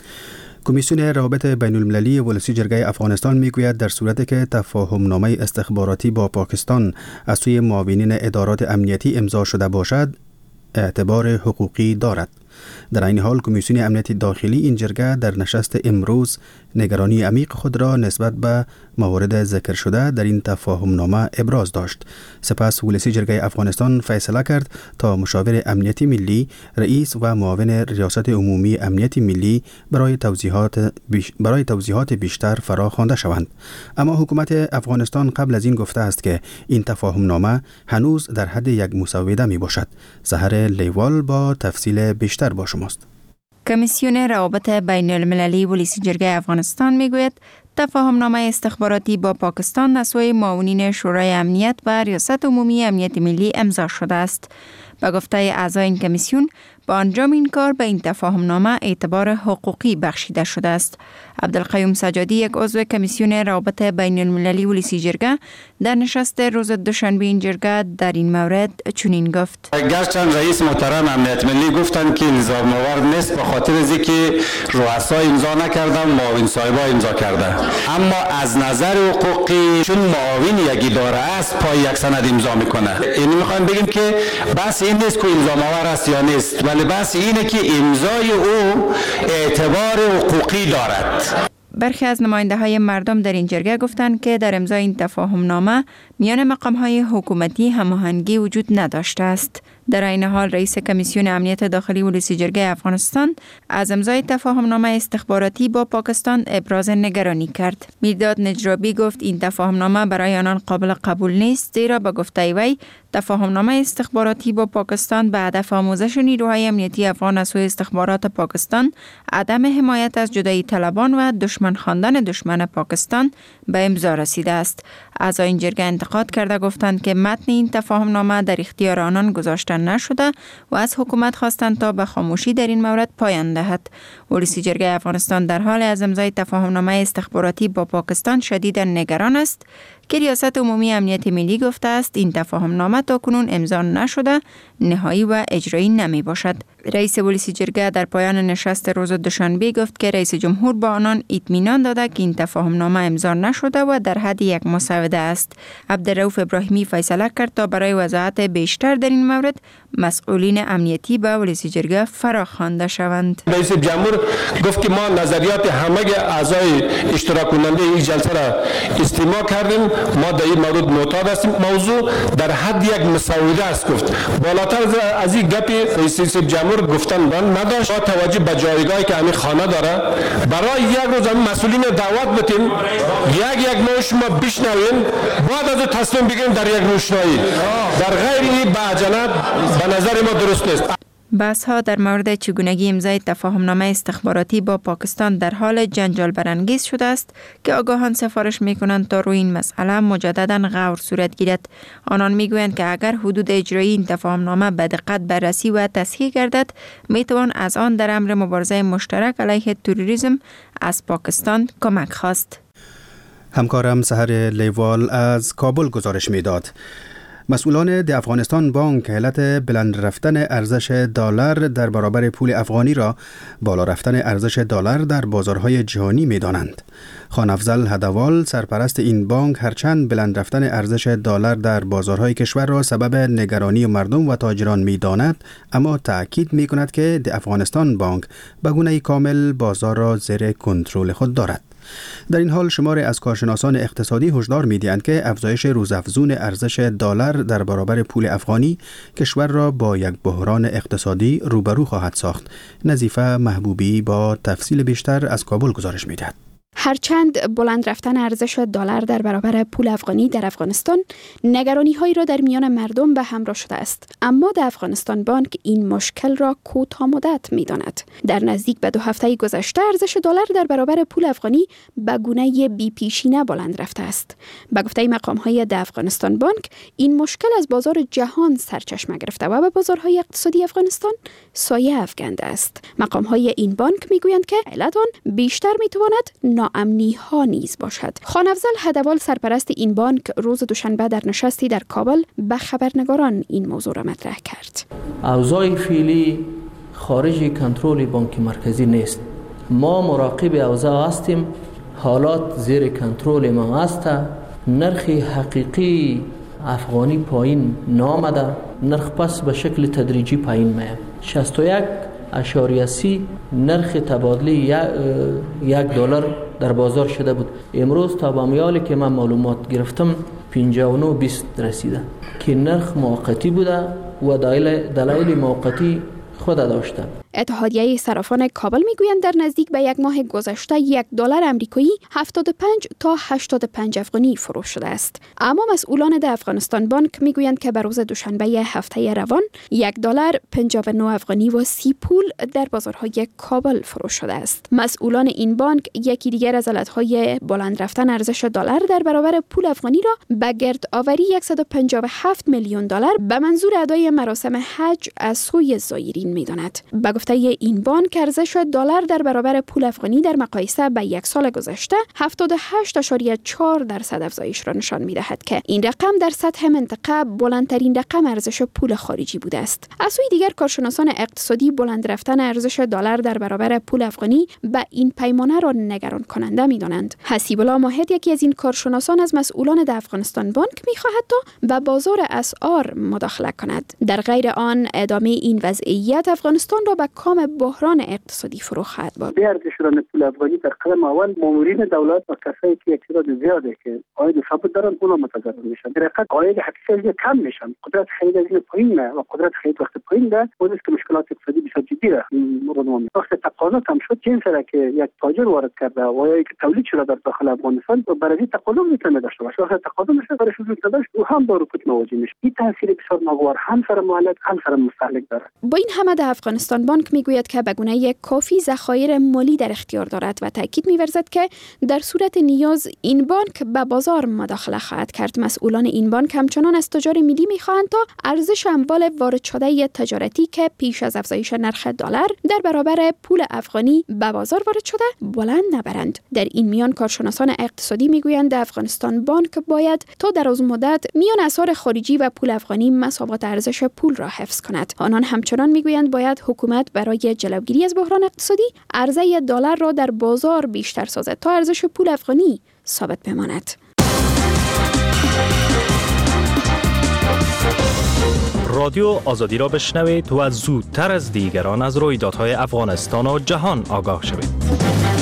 کمیسیون روابط بین المللی ولسی جرگه افغانستان میگوید در صورتی که تفاهم نامه استخباراتی با پاکستان از سوی معاونین ادارات امنیتی امضا شده باشد، اعتبار حقوقی دارد. در این حال کمیسیون امنیت داخلی این جرگه در نشست امروز نگرانی عمیق خود را نسبت به موارد ذکر شده در این تفاهم نامه ابراز داشت. سپس ولسی جرگه افغانستان فیصله کرد تا مشاور امنیت ملی، رئیس و معاون ریاست عمومی امنیت ملی برای توضیحات بیش برای توضیحات بیشتر فرا خوانده شوند. اما حکومت افغانستان قبل از این گفته است که این تفاهم نامه هنوز در حد یک مسوده می باشد. سحر لیوال با تفصیل بیشتر با شماست. کمیسیون روابط بین المللی ولسی جرگه افغانستان میگوید تفاهم نامه استخباراتی با پاکستان از سوی معاونین شورای امنیت و ریاست عمومی امنیت ملی امضا شده است. به گفته اعضای این کمیسیون، با انجام این کار به این تفاهم نامه اعتبار حقوقی بخشیده شده است. عبدالقیوم سجادی، یک عضو کمیسیون روابط بین المللی ولسی جرگه، در نشست روز دوشنبه این جرگه در این مورد چنین گفت: گرچند رئیس محترم امنیت ملی گفتند که الزام آور نیست به خاطر از اینکه رؤسا امضا نکردن، معاون صاحبا امضا کرده، اما از نظر حقوقی چون معاون یک اداره است پای یک سند امضا میکنه. یعنی میخوایم بگیم که بس این نیست که الزام آور است یا نیست، ولی بس اینه که امضای او اعتبار حقوقی دارد. برخی از نماینده های مردم در این جرگه گفتند که در امضای این تفاهم نامه میان مقام های حکومتی هماهنگی وجود نداشته است. در این حال رئیس کمیسیون امنیت داخلی ولسی جرگه افغانستان از امضای تفاهم نامه استخباراتی با پاکستان ابراز نگرانی کرد. میرداد نجرابی گفت این تفاهم نامه برای آنان قابل قبول نیست، زیرا به گفته وی تفاهم نامه استخباراتی با پاکستان به هدف آموزش نیروهای امنیتی افغان از سوی استخبارات پاکستان، عدم حمایت از جدایی طلبان و دشمن خواندن دشمن پاکستان به امضا رسیده است. اعضای این جرگه انتقاد کرده گفتند که متن این تفاهم نامه در اختیار آنان گذاشته نشده و از حکومت خواستند تا به خاموشی در این مورد پایان دهد. ولسی جرگه افغانستان در حال از امضای تفاهم نامه استخباراتی با پاکستان شدیداً نگران است که ریاست عمومی امنیت ملی گفته است این تفاهم نامه تا کنون امضا نشده، نهایی و اجرایی نمی باشد. رئیس ولسی جرگه در پایان نشست روز دوشنبه گفت که رئیس جمهور با آنان اطمینان داده که این تفاهم نامه امضا نشده و در حد یک مسوده است. عبدالرؤوف ابراهیمی فیصله کرد تا برای وضاحت بیشتر در این مورد مسئولین امنیتی به ولسی جرگه فراخوانده شوند. رئیس جمهور گفت که ما نظریات همه اعضای اشتراک کننده این جلسه را استماع کردیم، ما در این مورد معتاد هستیم. موضوع در حد یک مسوده است. گفت بالاتر از این گپ رئیس جمهور گفتن بند نداشت. با توجه به جایگاهی که همین خانه داره، برای یک روز همین مسئولین دعوت بتیم، یک یک نوع شما بشنوین، بعد از تصمیم بگیریم در یک روشنایی. در غیر این به عجلت به نظر ما درست نیست. بحث ها در مورد چگونگی امضای تفاهم نامه استخباراتی با پاکستان در حال جنجال برانگیز شده است که آگاهان سفارش می کنند تا روی این مسئله مجددا غور صورت گیرد. آنان می گویند که اگر حدود اجرایی این تفاهم نامه به دقت بررسی و تصحیح گردد، می توان از آن در امر مبارزه مشترک علیه تروریسم از پاکستان کمک خواست. همکارم سحر لیوال از کابل گزارش می داد. مسئولان د افغانستان بانک علت بلند رفتن ارزش دلار در برابر پول افغانی را بالا رفتن ارزش دلار در بازارهای جهانی می دانند. خان افضل هدوال سرپرست این بانک هرچند بلند رفتن ارزش دلار در بازارهای کشور را سبب نگرانی مردم و تاجران می داند، اما تأکید می کند که د افغانستان بانک به گونه کامل بازار را زیر کنترل خود دارد. در این حال شمار از کارشناسان اقتصادی هشدار می‌دهند که افزایش روزافزون ارزش دلار در برابر پول افغانی کشور را با یک بحران اقتصادی روبرو خواهد ساخت. نظیفه محبوبی با تفصیل بیشتر از کابل گزارش می‌دهد. هرچند بلند رفتن ارزش دلار در برابر پول افغانی در افغانستان نگرانی هایی را در میان مردم به همراه شده است، اما در افغانستان بانک این مشکل را کوتاه مدت می‌داند. در نزدیک به دو هفته گذشته ارزش دلار در برابر پول افغانی به گونه بی پیشینه بلند رفته است. به گفته مقام‌های در افغانستان بانک، این مشکل از بازار جهان سرچشمه گرفته و به بازارهای اقتصادی افغانستان سایه افکنده است. مقام‌های این بانک می‌گویند که علت آن بیشتر می‌تواند ناامنی ها نیز باشد. خان افضل هدوال سرپرست این بانک روز دوشنبه در نشستی در کابل به خبرنگاران این موضوع را مطرح کرد. اوضاع فعلی خارج کنترل بانک مرکزی نیست. ما مراقب اوضاع هستیم. حالات زیر کنترل ما است. نرخ حقیقی افغانی پایین نامده. نرخ پس به شکل تدریجی پایین میاد. شصت و یک اشاریه سی نرخ تبادله یک دلار در بازار شده بود. امروز تا به میالی که من معلومات گرفتم پنجاه و نه بیست رسیده که نرخ موقتی بوده و دلایل دلایل موقتی خود داشته. اتحادیه صرافان کابل میگویند در نزدیک به یک ماه گذشته یک دلار آمریکایی هفتاد و پنج تا هشتاد و پنج افغانی فروش شده است. اما مسئولان در افغانستان بانک میگویند که به روز دوشنبه هفته روان یک دلار پنجاه و نه افغانی و سی پول در بازارهای کابل فروش شده است. مسئولان این بانک یکی دیگر از علتهای بلند رفتن ارزش دلار در برابر پول افغانی را به گرد آوری صد و پنجاه و هفت میلیون دلار به منظور ادای مراسم حج از سوی زایرین میداند. به گفته این بانک ارزش دلار در برابر پول افغانی در مقایسه با یک سال گذشته هفتاد و هشت اشاریه چهار درصد افزایش را نشان می‌دهد که این رقم در سطح منطقه بلندترین رقم ارزش پول خارجی بوده است. از سوی دیگر کارشناسان اقتصادی بلند رفتن ارزش دلار در برابر پول افغانی به این پیمانه را نگران کننده می‌دانند. حسیب الله ماهد یکی از این کارشناسان از مسئولان در افغانستان بانک می‌خواهد تا به بازار اسعار مداخله کند. در غیر آن ادامه این وضعیت افغانستان را به کام بحران اقتصادی فرو خواهد برد. ارزش شدن پول افغانی در قدم اول مامورین دولت و کسایی که اقتدار زیاده که عاید ثابت دارن اونا متضرر میشن. در حقیقت عاید حقیقی کم میشن. قدرت خرید از این پایین و قدرت خرید وقت پایین ده بودش که مشکلات اقتصادی بسیار جدی را مردم. وقت تقاضا کم شد چه سره که یک تاجر وارد کرده و یا یک تولید شده در داخل افغانستان و برای تقاضا میتونه داشته باشه. وقت تقاضا میشه برای شروع داشت و هم با رکود مواجه میشه. این تاثیر بسیار ناگوار هم سر مالک هم سر مستهلک داره. با این همه در افغانستان بانک میگوید که به گونه کافی ذخایر مالی در اختیار دارد و تاکید می‌ورزد که در صورت نیاز این بانک به بازار مداخله خواهد کرد. مسئولان این بانک همچنان از تجار ملی می‌خواهند تا ارزش اموال وارد شده تجارتی که پیش از افزایش نرخ دلار در برابر پول افغانی به بازار وارد شده بلند نبرند. در این میان کارشناسان اقتصادی میگویند افغانستان بانک باید تا دراز مدت میان اسعار خارجی و پول افغانی مساوات ارزش پول را حفظ کند. آنان همچنان میگویند باید حکومت برای جلوگیری از بحران اقتصادی عرضه دلار را در بازار بیشتر سازد تا ارزش پول افغانی ثابت بماند. رادیو آزادی را بشنوید و زودتر از دیگران از رویدادهای افغانستان و جهان آگاه شوید.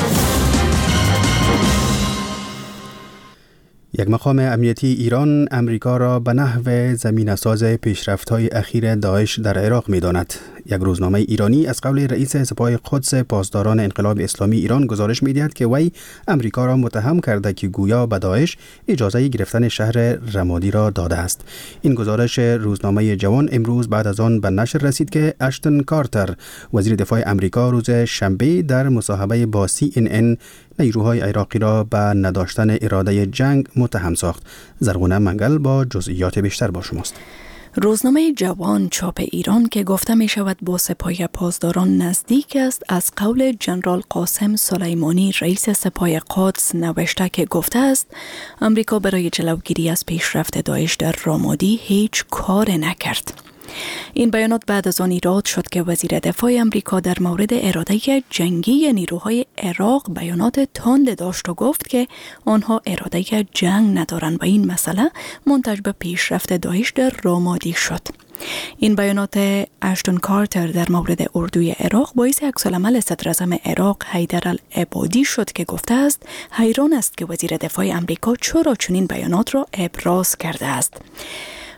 یک مقام امنیتی ایران امریکا را به نحو زمینه‌ساز پیشرفت‌های اخیر داعش در عراق می‌داند. یک روزنامه ایرانی از قول رئیس سپاه قدس پاسداران انقلاب اسلامی ایران گزارش می‌دهد که وی امریکا را متهم کرده که گویا به داعش اجازه گرفتن شهر رمادی را داده است. این گزارش روزنامه جوان امروز بعد از آن به نشر رسید که اشتن کارتر وزیر دفاع امریکا روز شنبه در مصاحبه با سی ان ان نیروهای عراقی را به نداشتن اراده جنگ متهم ساخت. زرغونه منگل با جزئیات بیشتر با شماست. روزنامه جوان چاپ ایران که گفته می شود با سپاه پاسداران نزدیک است از قول جنرال قاسم سلیمانی رئیس سپاه قدس نوشته که گفته است امریکا برای جلوگیری از پیشرفت داعش در رامادی هیچ کار نکرد. این بیانات بعد از آن ایراد شد که وزیر دفاع امریکا در مورد اراده جنگی نیروهای عراق بیانات تند داشت و گفت که آنها اراده جنگ ندارند و این مسئله منتج به پیشرفت داعش در رامادی شد. این بیانات اشتون کارتر در مورد اردوی عراق باعث عکس‌العمل صدراعظم عراق حیدر العبادی شد که گفته است حیران است که وزیر دفاع امریکا چرا چنین بیانات را ابراز کرده است.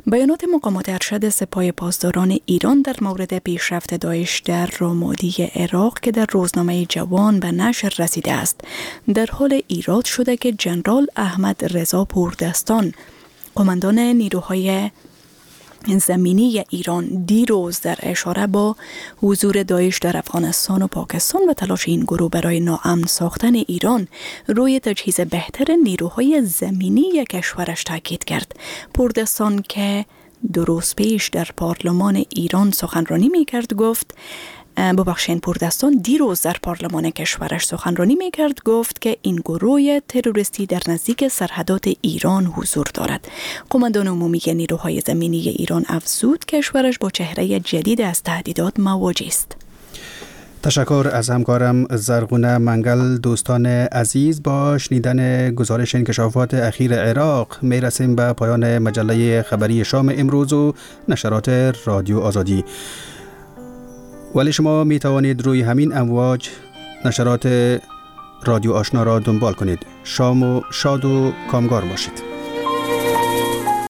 بیانات مقامات ارشد سپاه پاسداران ایران در مورد پیشرفت داعش در رامادی عراق که در روزنامه جوان به نشر رسیده است در حال ایراد شده که جنرال احمد رضا پوردستان قماندان نیروهای زمینی ایران دیروز در اشاره با حضور داعش در افغانستان و پاکستان و تلاش این گروه برای ناامن ساختن ایران روی تجهیز بهتر نیروهای زمینی کشورش تاکید کرد. پوردستان که دو روز پیش در پارلمان ایران سخنرانی می کرد گفت ببخشید پوردستان دیروز در پارلمان کشورش سخنرانی می کرد گفت که این گروه تروریستی در نزدیک سرحدات ایران حضور دارد. قماندان عمومی نیروهای زمینی ایران افزود کشورش با چهره جدید از تهدیدات مواجه است. تشکر از همکارم زرغونه منگل. دوستان عزیز، با شنیدن گزارش انکشافات اخیر عراق می رسیم به پایان مجله خبری شام امروز و نشرات رادیو آزادی. ولی شما می توانید روی همین امواج نشرات رادیو آشنا را دنبال کنید. شام و شاد و کامگار باشید.